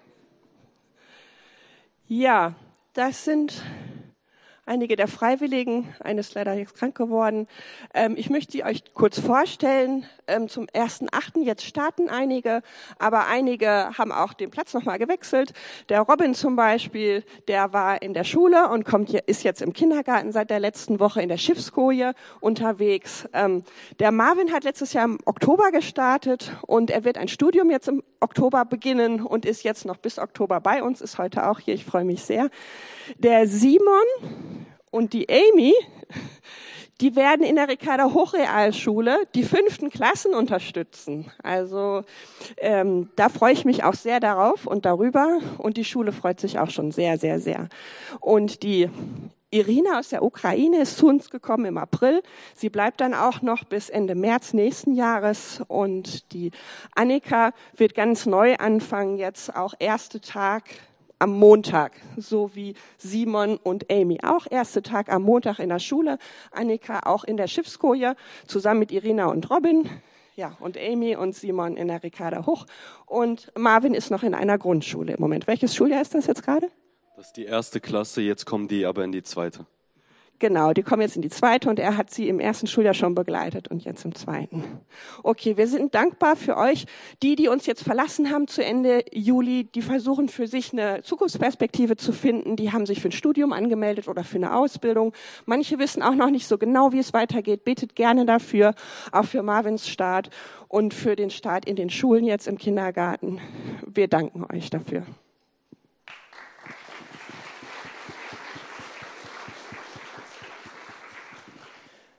Ja, das sind einige der Freiwilligen. Eine ist leider jetzt krank geworden. Ich möchte sie euch kurz vorstellen. Zum 1.8. jetzt starten einige, aber einige haben auch den Platz nochmal gewechselt. Der Robin zum Beispiel, der war in der Schule und ist jetzt im Kindergarten seit der letzten Woche in der Schiffskoje unterwegs. Der Marvin hat letztes Jahr im Oktober gestartet und er wird ein Studium jetzt im Oktober beginnen und ist jetzt noch bis Oktober bei uns, ist heute auch hier. Ich freue mich sehr. Der Simon und die Amy, die werden in der Ricarda Hochrealschule die 5. Klassen unterstützen. Also da freue ich mich auch sehr darauf und darüber. Und die Schule freut sich auch schon sehr, sehr, sehr. Und die Irina aus der Ukraine ist zu uns gekommen im April. Sie bleibt dann auch noch bis Ende März nächsten Jahres. Und die Annika wird ganz neu anfangen, jetzt auch erste Tag am Montag, so wie Simon und Amy auch. Erster Tag am Montag in der Schule, Annika auch in der Schiffskoje, zusammen mit Irina und Robin. Ja, und Amy und Simon in der Ricarda Hoch. Und Marvin ist noch in einer Grundschule im Moment. Welches Schuljahr ist das jetzt gerade? Das ist die 1. Klasse, jetzt kommen die aber in die 2. Genau, die kommen jetzt in die 2. und er hat sie im 1. Schuljahr schon begleitet und jetzt im 2. Okay, wir sind dankbar für euch, die uns jetzt verlassen haben zu Ende Juli, die versuchen für sich eine Zukunftsperspektive zu finden, die haben sich für ein Studium angemeldet oder für eine Ausbildung. Manche wissen auch noch nicht so genau, wie es weitergeht. Betet gerne dafür, auch für Marvins Start und für den Start in den Schulen jetzt im Kindergarten. Wir danken euch dafür.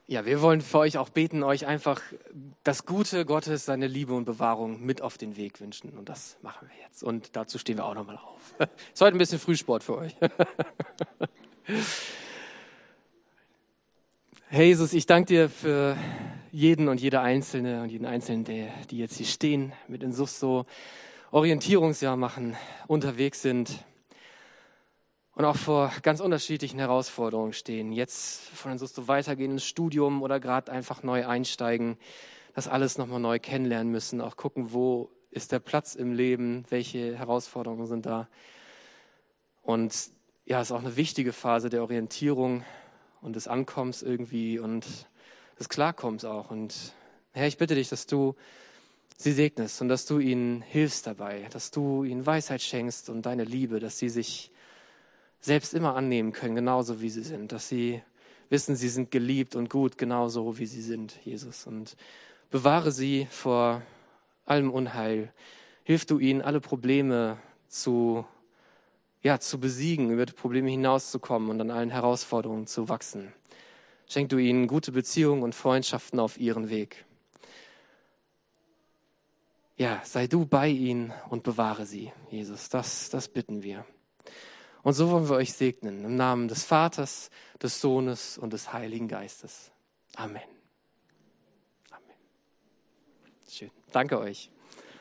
Ja, wir wollen für euch auch beten, euch einfach das Gute Gottes, seine Liebe und Bewahrung mit auf den Weg wünschen. Und das machen wir jetzt. Und dazu stehen wir auch nochmal auf. Ist heute ein bisschen Frühsport für euch. Herr Jesus, ich danke dir für jeden und jede Einzelne und jeden Einzelnen, die jetzt hier stehen, mit in so Orientierungsjahr machen, unterwegs sind und auch vor ganz unterschiedlichen Herausforderungen stehen. Jetzt von so weitergehen ins Studium oder gerade einfach neu einsteigen, das alles nochmal neu kennenlernen müssen, auch gucken, wo ist der Platz im Leben, welche Herausforderungen sind da. Und ja, es ist auch eine wichtige Phase der Orientierung und des Ankommens irgendwie und des Klarkommens auch. Und Herr, ich bitte dich, dass du sie segnest und dass du ihnen hilfst dabei, dass du ihnen Weisheit schenkst und deine Liebe, dass sie sich selbst immer annehmen können, genauso wie sie sind, dass sie wissen, sie sind geliebt und gut, genauso wie sie sind, Jesus. Und bewahre sie vor allem Unheil. Hilf du ihnen, alle Probleme zu besiegen, über die Probleme hinauszukommen und an allen Herausforderungen zu wachsen. Schenk du ihnen gute Beziehungen und Freundschaften auf ihren Weg. Ja, sei du bei ihnen und bewahre sie, Jesus. Das bitten wir. Und so wollen wir euch segnen, im Namen des Vaters, des Sohnes und des Heiligen Geistes. Amen. Amen. Schön. Danke euch.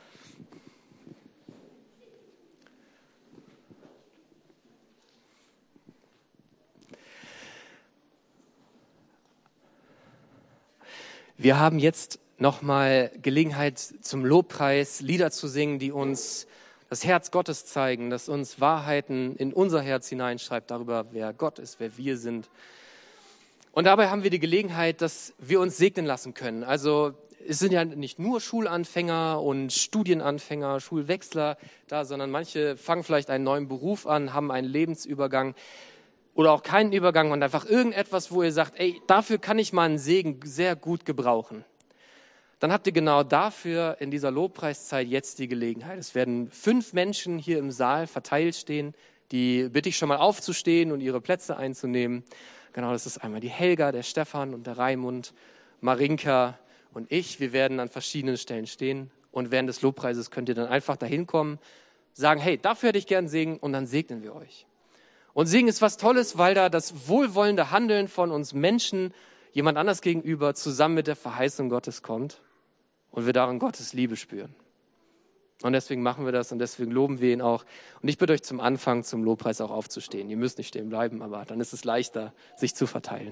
Wir haben jetzt nochmal Gelegenheit zum Lobpreis, Lieder zu singen, die uns das Herz Gottes zeigen, das uns Wahrheiten in unser Herz hineinschreibt darüber, wer Gott ist, wer wir sind. Und dabei haben wir die Gelegenheit, dass wir uns segnen lassen können. Also es sind ja nicht nur Schulanfänger und Studienanfänger, Schulwechsler da, sondern manche fangen vielleicht einen neuen Beruf an, haben einen Lebensübergang oder auch keinen Übergang und einfach irgendetwas, wo ihr sagt, ey, dafür kann ich mal einen Segen sehr gut gebrauchen. Dann habt ihr genau dafür in dieser Lobpreiszeit jetzt die Gelegenheit. Es werden 5 Menschen hier im Saal verteilt stehen, die bitte ich schon mal aufzustehen und ihre Plätze einzunehmen. Genau, das ist einmal die Helga, der Stefan und der Raimund, Marinka und ich. Wir werden an verschiedenen Stellen stehen und während des Lobpreises könnt ihr dann einfach dahin kommen, sagen, hey, dafür hätte ich gern Segen und dann segnen wir euch. Und Segen ist was Tolles, weil da das wohlwollende Handeln von uns Menschen jemand anders gegenüber zusammen mit der Verheißung Gottes kommt und wir darin Gottes Liebe spüren. Und deswegen machen wir das und deswegen loben wir ihn auch. Und ich bitte euch zum Anfang, zum Lobpreis auch aufzustehen. Ihr müsst nicht stehen bleiben, aber dann ist es leichter, sich zu verteilen.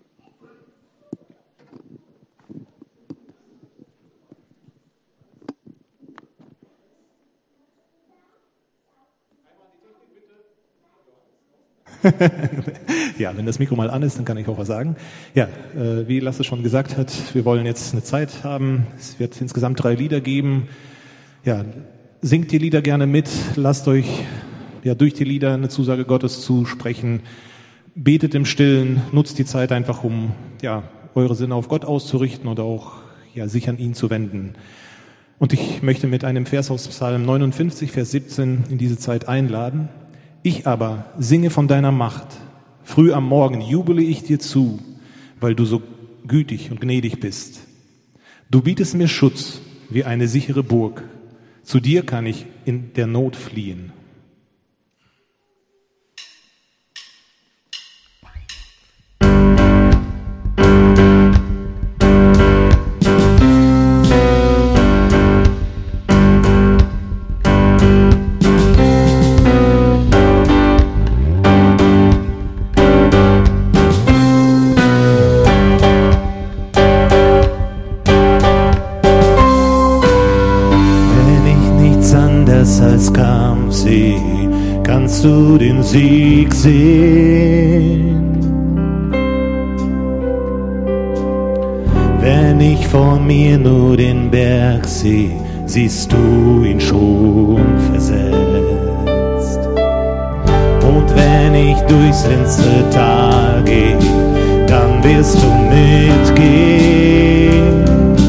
Ja, wenn das Mikro mal an ist, dann kann ich auch was sagen. Ja, wie Lasse schon gesagt hat, wir wollen jetzt eine Zeit haben. Es wird insgesamt 3 Lieder geben. Ja, singt die Lieder gerne mit. Lasst euch ja durch die Lieder eine Zusage Gottes zusprechen. Betet im Stillen. Nutzt die Zeit einfach, um ja eure Sinne auf Gott auszurichten oder auch ja sich an ihn zu wenden. Und ich möchte mit einem Vers aus Psalm 59, Vers 17 in diese Zeit einladen. Ich aber singe von deiner Macht. Früh am Morgen jubele ich dir zu, weil du so gütig und gnädig bist. Du bietest mir Schutz wie eine sichere Burg. Zu dir kann ich in der Not fliehen. Als Kampf sehe, kannst du den Sieg sehen. Wenn ich vor mir nur den Berg sehe, siehst du ihn schon versetzt. Und wenn ich durchs finstere Tal gehe, dann wirst du mitgehen.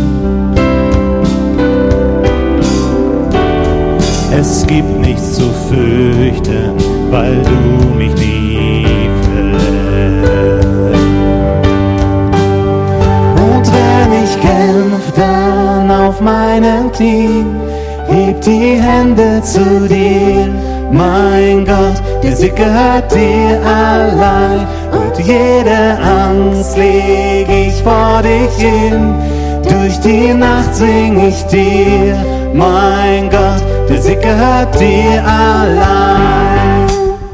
Es gibt nichts zu fürchten, weil du mich nie verlässt. meinen Knien, heb die Hände zu dir. Mein Gott, der Sieg gehört dir allein und jede Angst leg ich vor dich hin. Durch die Nacht sing ich dir, mein Gott, der Sieg gehört dir allein.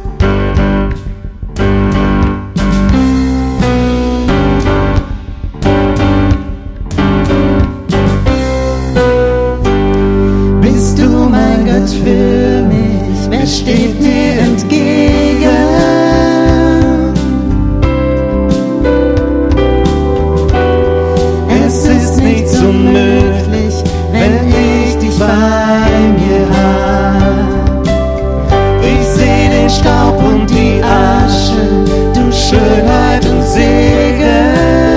Bist du mein Gott für mich, wer steht dir entgegen? Es ist nichts unmöglich, wenn ich dich bei mir hab. Ich seh den Staub und die Asche, du Schönheit und Segen.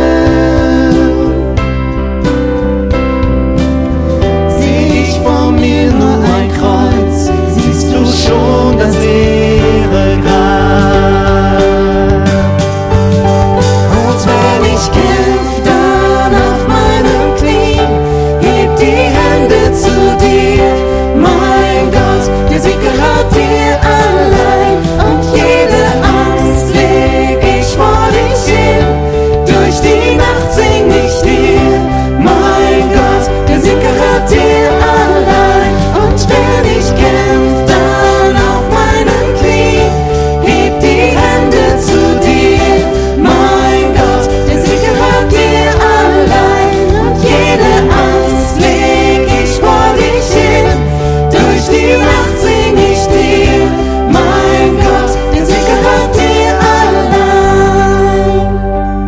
Seh ich vor mir nur ein Kreuz, siehst du schon das leere Grab. Und wenn ich kämpf, dann auf meinem Knie, heb die Hände zu dir. Mein Gott, der Sieg gehört dir allein und jede Angst leg ich vor dich hin. Durch die Nacht sing ich dir, mein Gott, der Sieg gehört dir allein. Und wenn ich kämpf, dann auf meinem Knie, heb die Hände zu dir. Mein Gott, der Sieg gehört dir allein und jede Angst leg ich vor dich hin. Durch die Nacht sing ich dir, mein Gott, der Sieg gehört dir allein.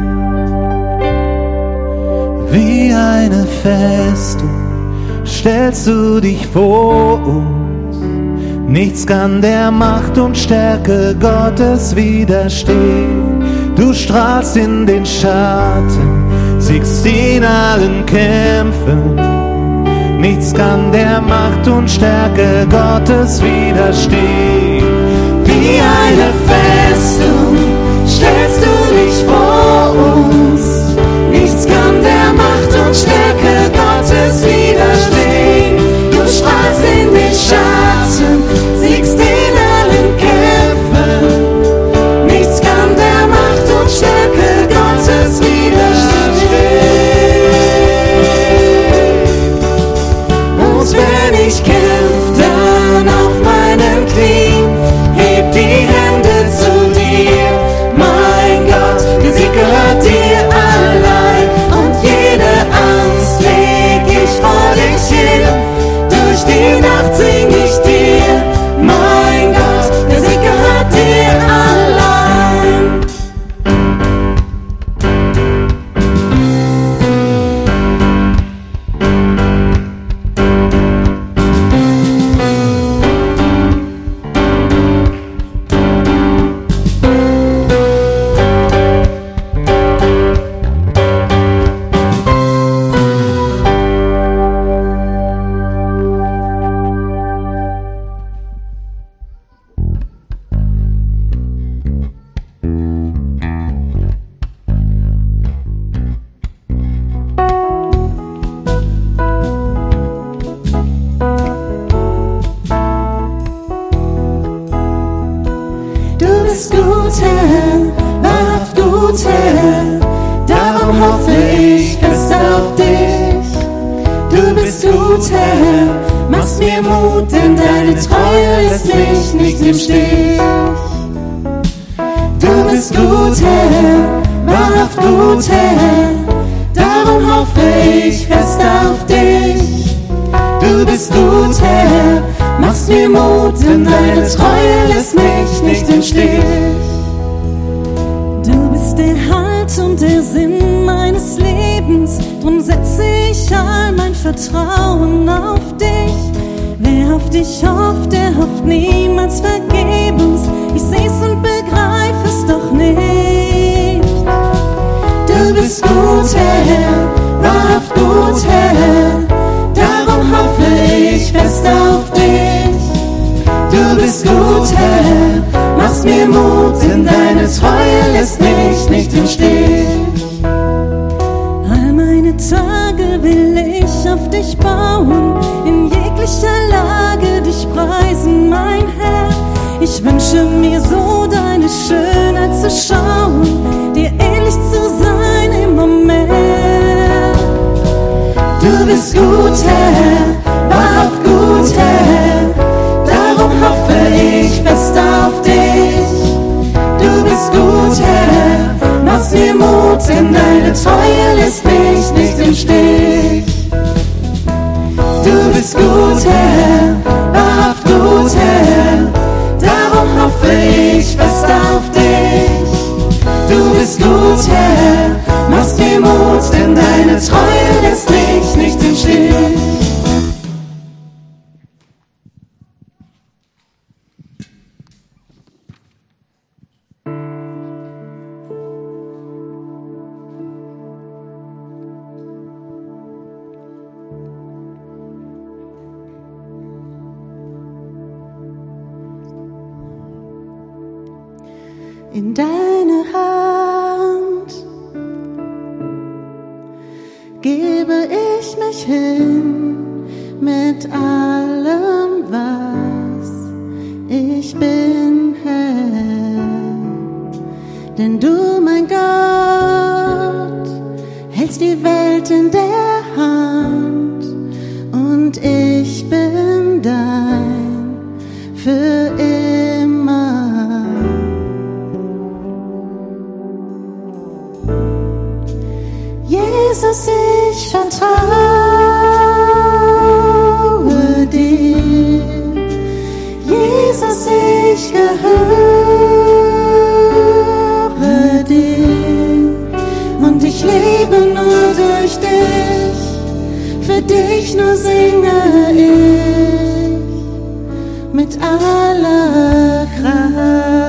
Wie eine Festung stellst du dich vor uns. Nichts kann der Macht und Stärke Gottes widerstehen. Du strahlst in den Schatten, siegst in allen Kämpfen. Nichts kann der Macht und Stärke Gottes widerstehen. Wie eine Festung stellst du dich vor uns. Nichts kann der Macht und Stärke Gottes widerstehen. Du strahlst in den Schatten, siegst in allen Kämpfen. Nichts kann der Macht und Stärke Gottes widerstehen. Und wenn ich kämpf, dann auf meinen Knien, heb die Hände zu dir. Mein Gott, der Sieg gehört dir allein und jede Angst leg ich vor dich hin. Durch die Nacht sing ich dir, mein Gott, der Sieg gehört dir allein. Du bist gut, Herr, wahrhaft gut, Herr, darum hoffe ich fest auf dich. Du bist gut, Herr, machst mir Mut, denn deine Treue lässt mich nicht im Stich. Du bist gut, Herr, wahrhaft gut, Herr, darum hoffe ich fest auf dich. Du bist gut, Herr, machst mir Mut, denn deine Treue lässt mich nicht im Stich. Du bist der Halt und der Sinn meines Lebens, drum setze ich all mein Vertrauen auf dich. Wer auf dich hofft, der hofft niemals vergebens. Ich seh's und begreif es doch nicht. Du bist gut, Herr, wahrhaft gut, Herr, darum hoffe ich fest auf dich. Du bist gut, Herr, machst mir Mut, denn deine Treue lässt mich nicht im Stich. All meine Tage will ich auf dich bauen, in jeglicher Lage dich preisen, mein Herr. Ich wünsche mir so deine Schönheit zu schauen, dir ähnlich zu sein immer mehr. Du bist gut, Herr, wahrhaft gut, Herr, darum hoffe ich fest auf dich. Du bist gut, Herr, machst mir Mut, denn deine Treue lässt mich nicht im Stich. Du bist gut, Herr, wahrhaft gut, Herr, darum hoffe ich fest auf dich. Du bist gut, Herr, machst mir Mut, denn deine Treue lässt mich nicht im Stich. In deine Hand gebe ich mich hin mit allem, was ich bin, Herr. Denn du, mein Gott, hältst die Welt in der Hand und ich bin dein für immer. Jesus, ich vertraue dir. Jesus, ich gehöre dir. Und ich lebe nur durch dich. Für dich nur singe ich mit aller Kraft.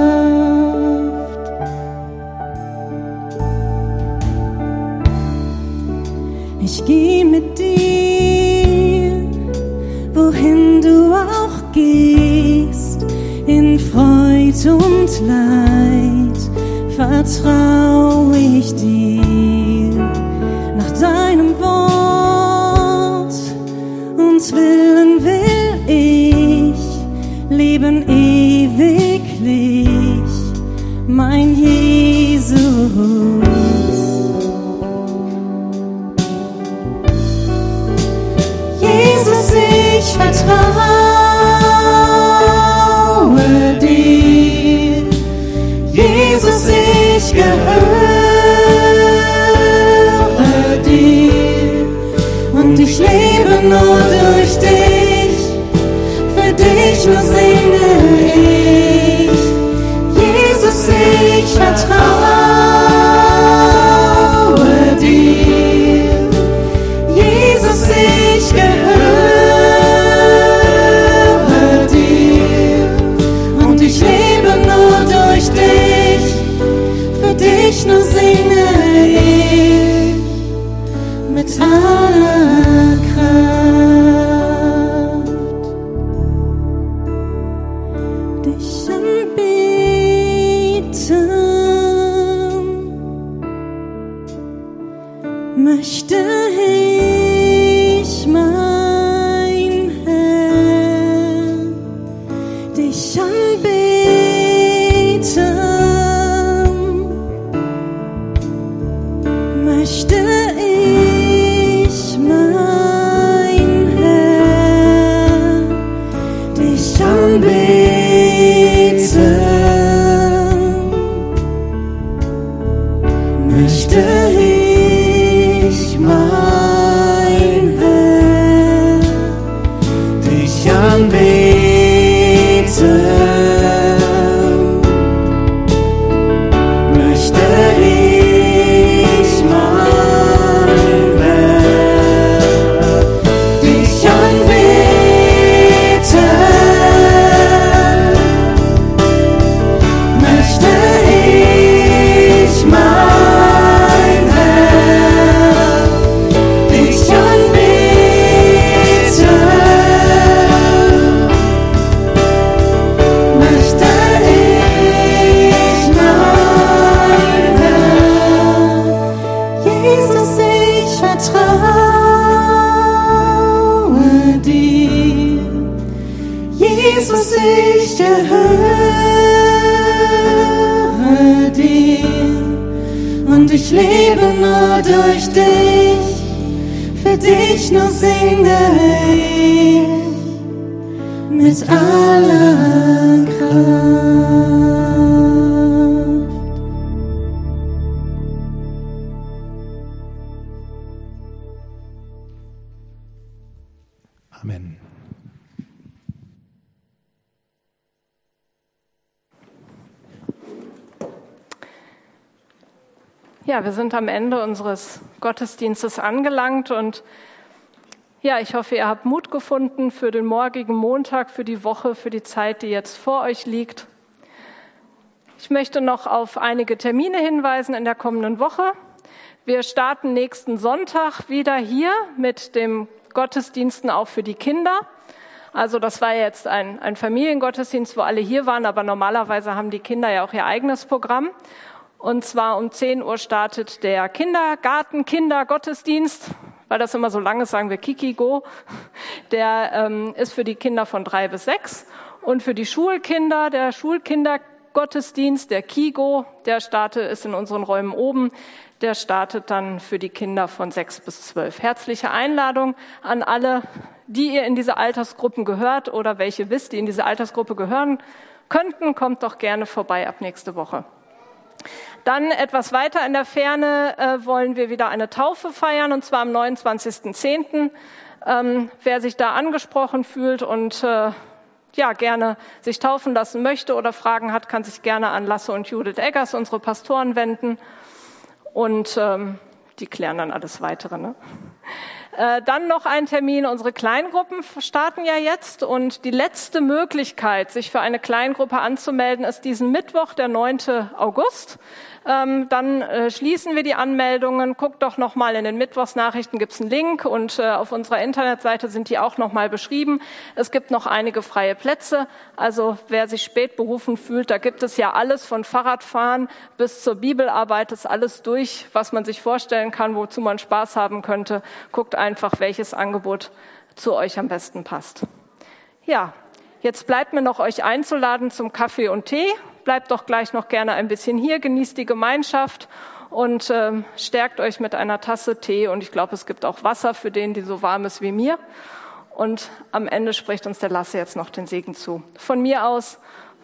Ich geh mit dir, wohin du auch gehst, in Freud und Leid vertrau ich dir. Nach deinem Wort und Willen will ich leben ewiglich, mein Jesus. Ich vertraue dir, Jesus, ich gehöre dir und ich lebe nur durch dich, für dich nur singe ich, Jesus, ich vertraue dir, Jesus, ich gehöre nur singe ich mit aller Kraft. dir. Jesus, ich gehöre dir und ich lebe nur durch dich. Für dich nur singe ich mit aller Kraft. Amen. Ja, wir sind am Ende unseres Gottesdienstes angelangt und ja, ich hoffe, ihr habt Mut gefunden für den morgigen Montag, für die Woche, für die Zeit, die jetzt vor euch liegt. Ich möchte noch auf einige Termine hinweisen in der kommenden Woche. Wir starten nächsten Sonntag wieder hier mit dem Gottesdiensten auch für die Kinder. Also das war jetzt ein Familiengottesdienst, wo alle hier waren, aber normalerweise haben die Kinder ja auch ihr eigenes Programm. Und zwar um 10 Uhr startet der Kindergottesdienst, weil das immer so lang ist, sagen wir Kiki-Go. Der ist für die Kinder von 3 bis 6. Und für die Schulkinder, der Schulkindergottesdienst, der Kigo, der ist in unseren Räumen oben. Der startet dann für die Kinder von 6 bis 12. Herzliche Einladung an alle, die ihr in diese Altersgruppen gehört oder welche wisst, die in diese Altersgruppe gehören könnten. Kommt doch gerne vorbei ab nächste Woche. Dann etwas weiter in der Ferne wollen wir wieder eine Taufe feiern, und zwar am 29.10. Wer sich da angesprochen fühlt und gerne sich taufen lassen möchte oder Fragen hat, kann sich gerne an Lasse und Judith Eggers, unsere Pastoren, wenden. Und die klären dann alles Weitere. Ne? Dann noch ein Termin, unsere Kleingruppen starten ja jetzt und die letzte Möglichkeit, sich für eine Kleingruppe anzumelden, ist diesen Mittwoch, der 9. August. Dann schließen wir die Anmeldungen. Guckt doch nochmal in den Mittwochsnachrichten, gibt es einen Link und auf unserer Internetseite sind die auch nochmal beschrieben. Es gibt noch einige freie Plätze, also wer sich spät berufen fühlt, da gibt es ja alles von Fahrradfahren bis zur Bibelarbeit, ist alles durch, was man sich vorstellen kann, wozu man Spaß haben könnte. Guckt einfach, welches Angebot zu euch am besten passt. Ja, jetzt bleibt mir noch, euch einzuladen zum Kaffee und Tee. Bleibt doch gleich noch gerne ein bisschen hier, genießt die Gemeinschaft und stärkt euch mit einer Tasse Tee. Und ich glaube, es gibt auch Wasser für den, die so warm ist wie mir. Und am Ende spricht uns der Lasse jetzt noch den Segen zu. Von mir aus,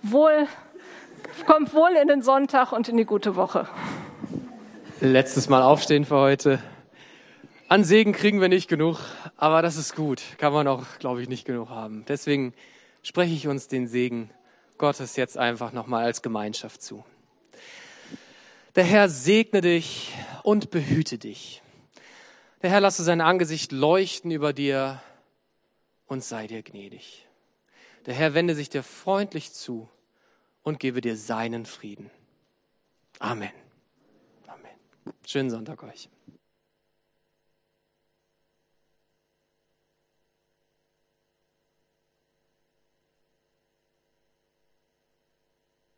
kommt wohl in den Sonntag und in die gute Woche. Letztes Mal aufstehen für heute. An Segen kriegen wir nicht genug, aber das ist gut. Kann man auch, glaube ich, nicht genug haben. Deswegen spreche ich uns den Segen Gottes jetzt einfach nochmal als Gemeinschaft zu. Der Herr segne dich und behüte dich. Der Herr lasse sein Angesicht leuchten über dir und sei dir gnädig. Der Herr wende sich dir freundlich zu und gebe dir seinen Frieden. Amen. Amen. Schönen Sonntag euch.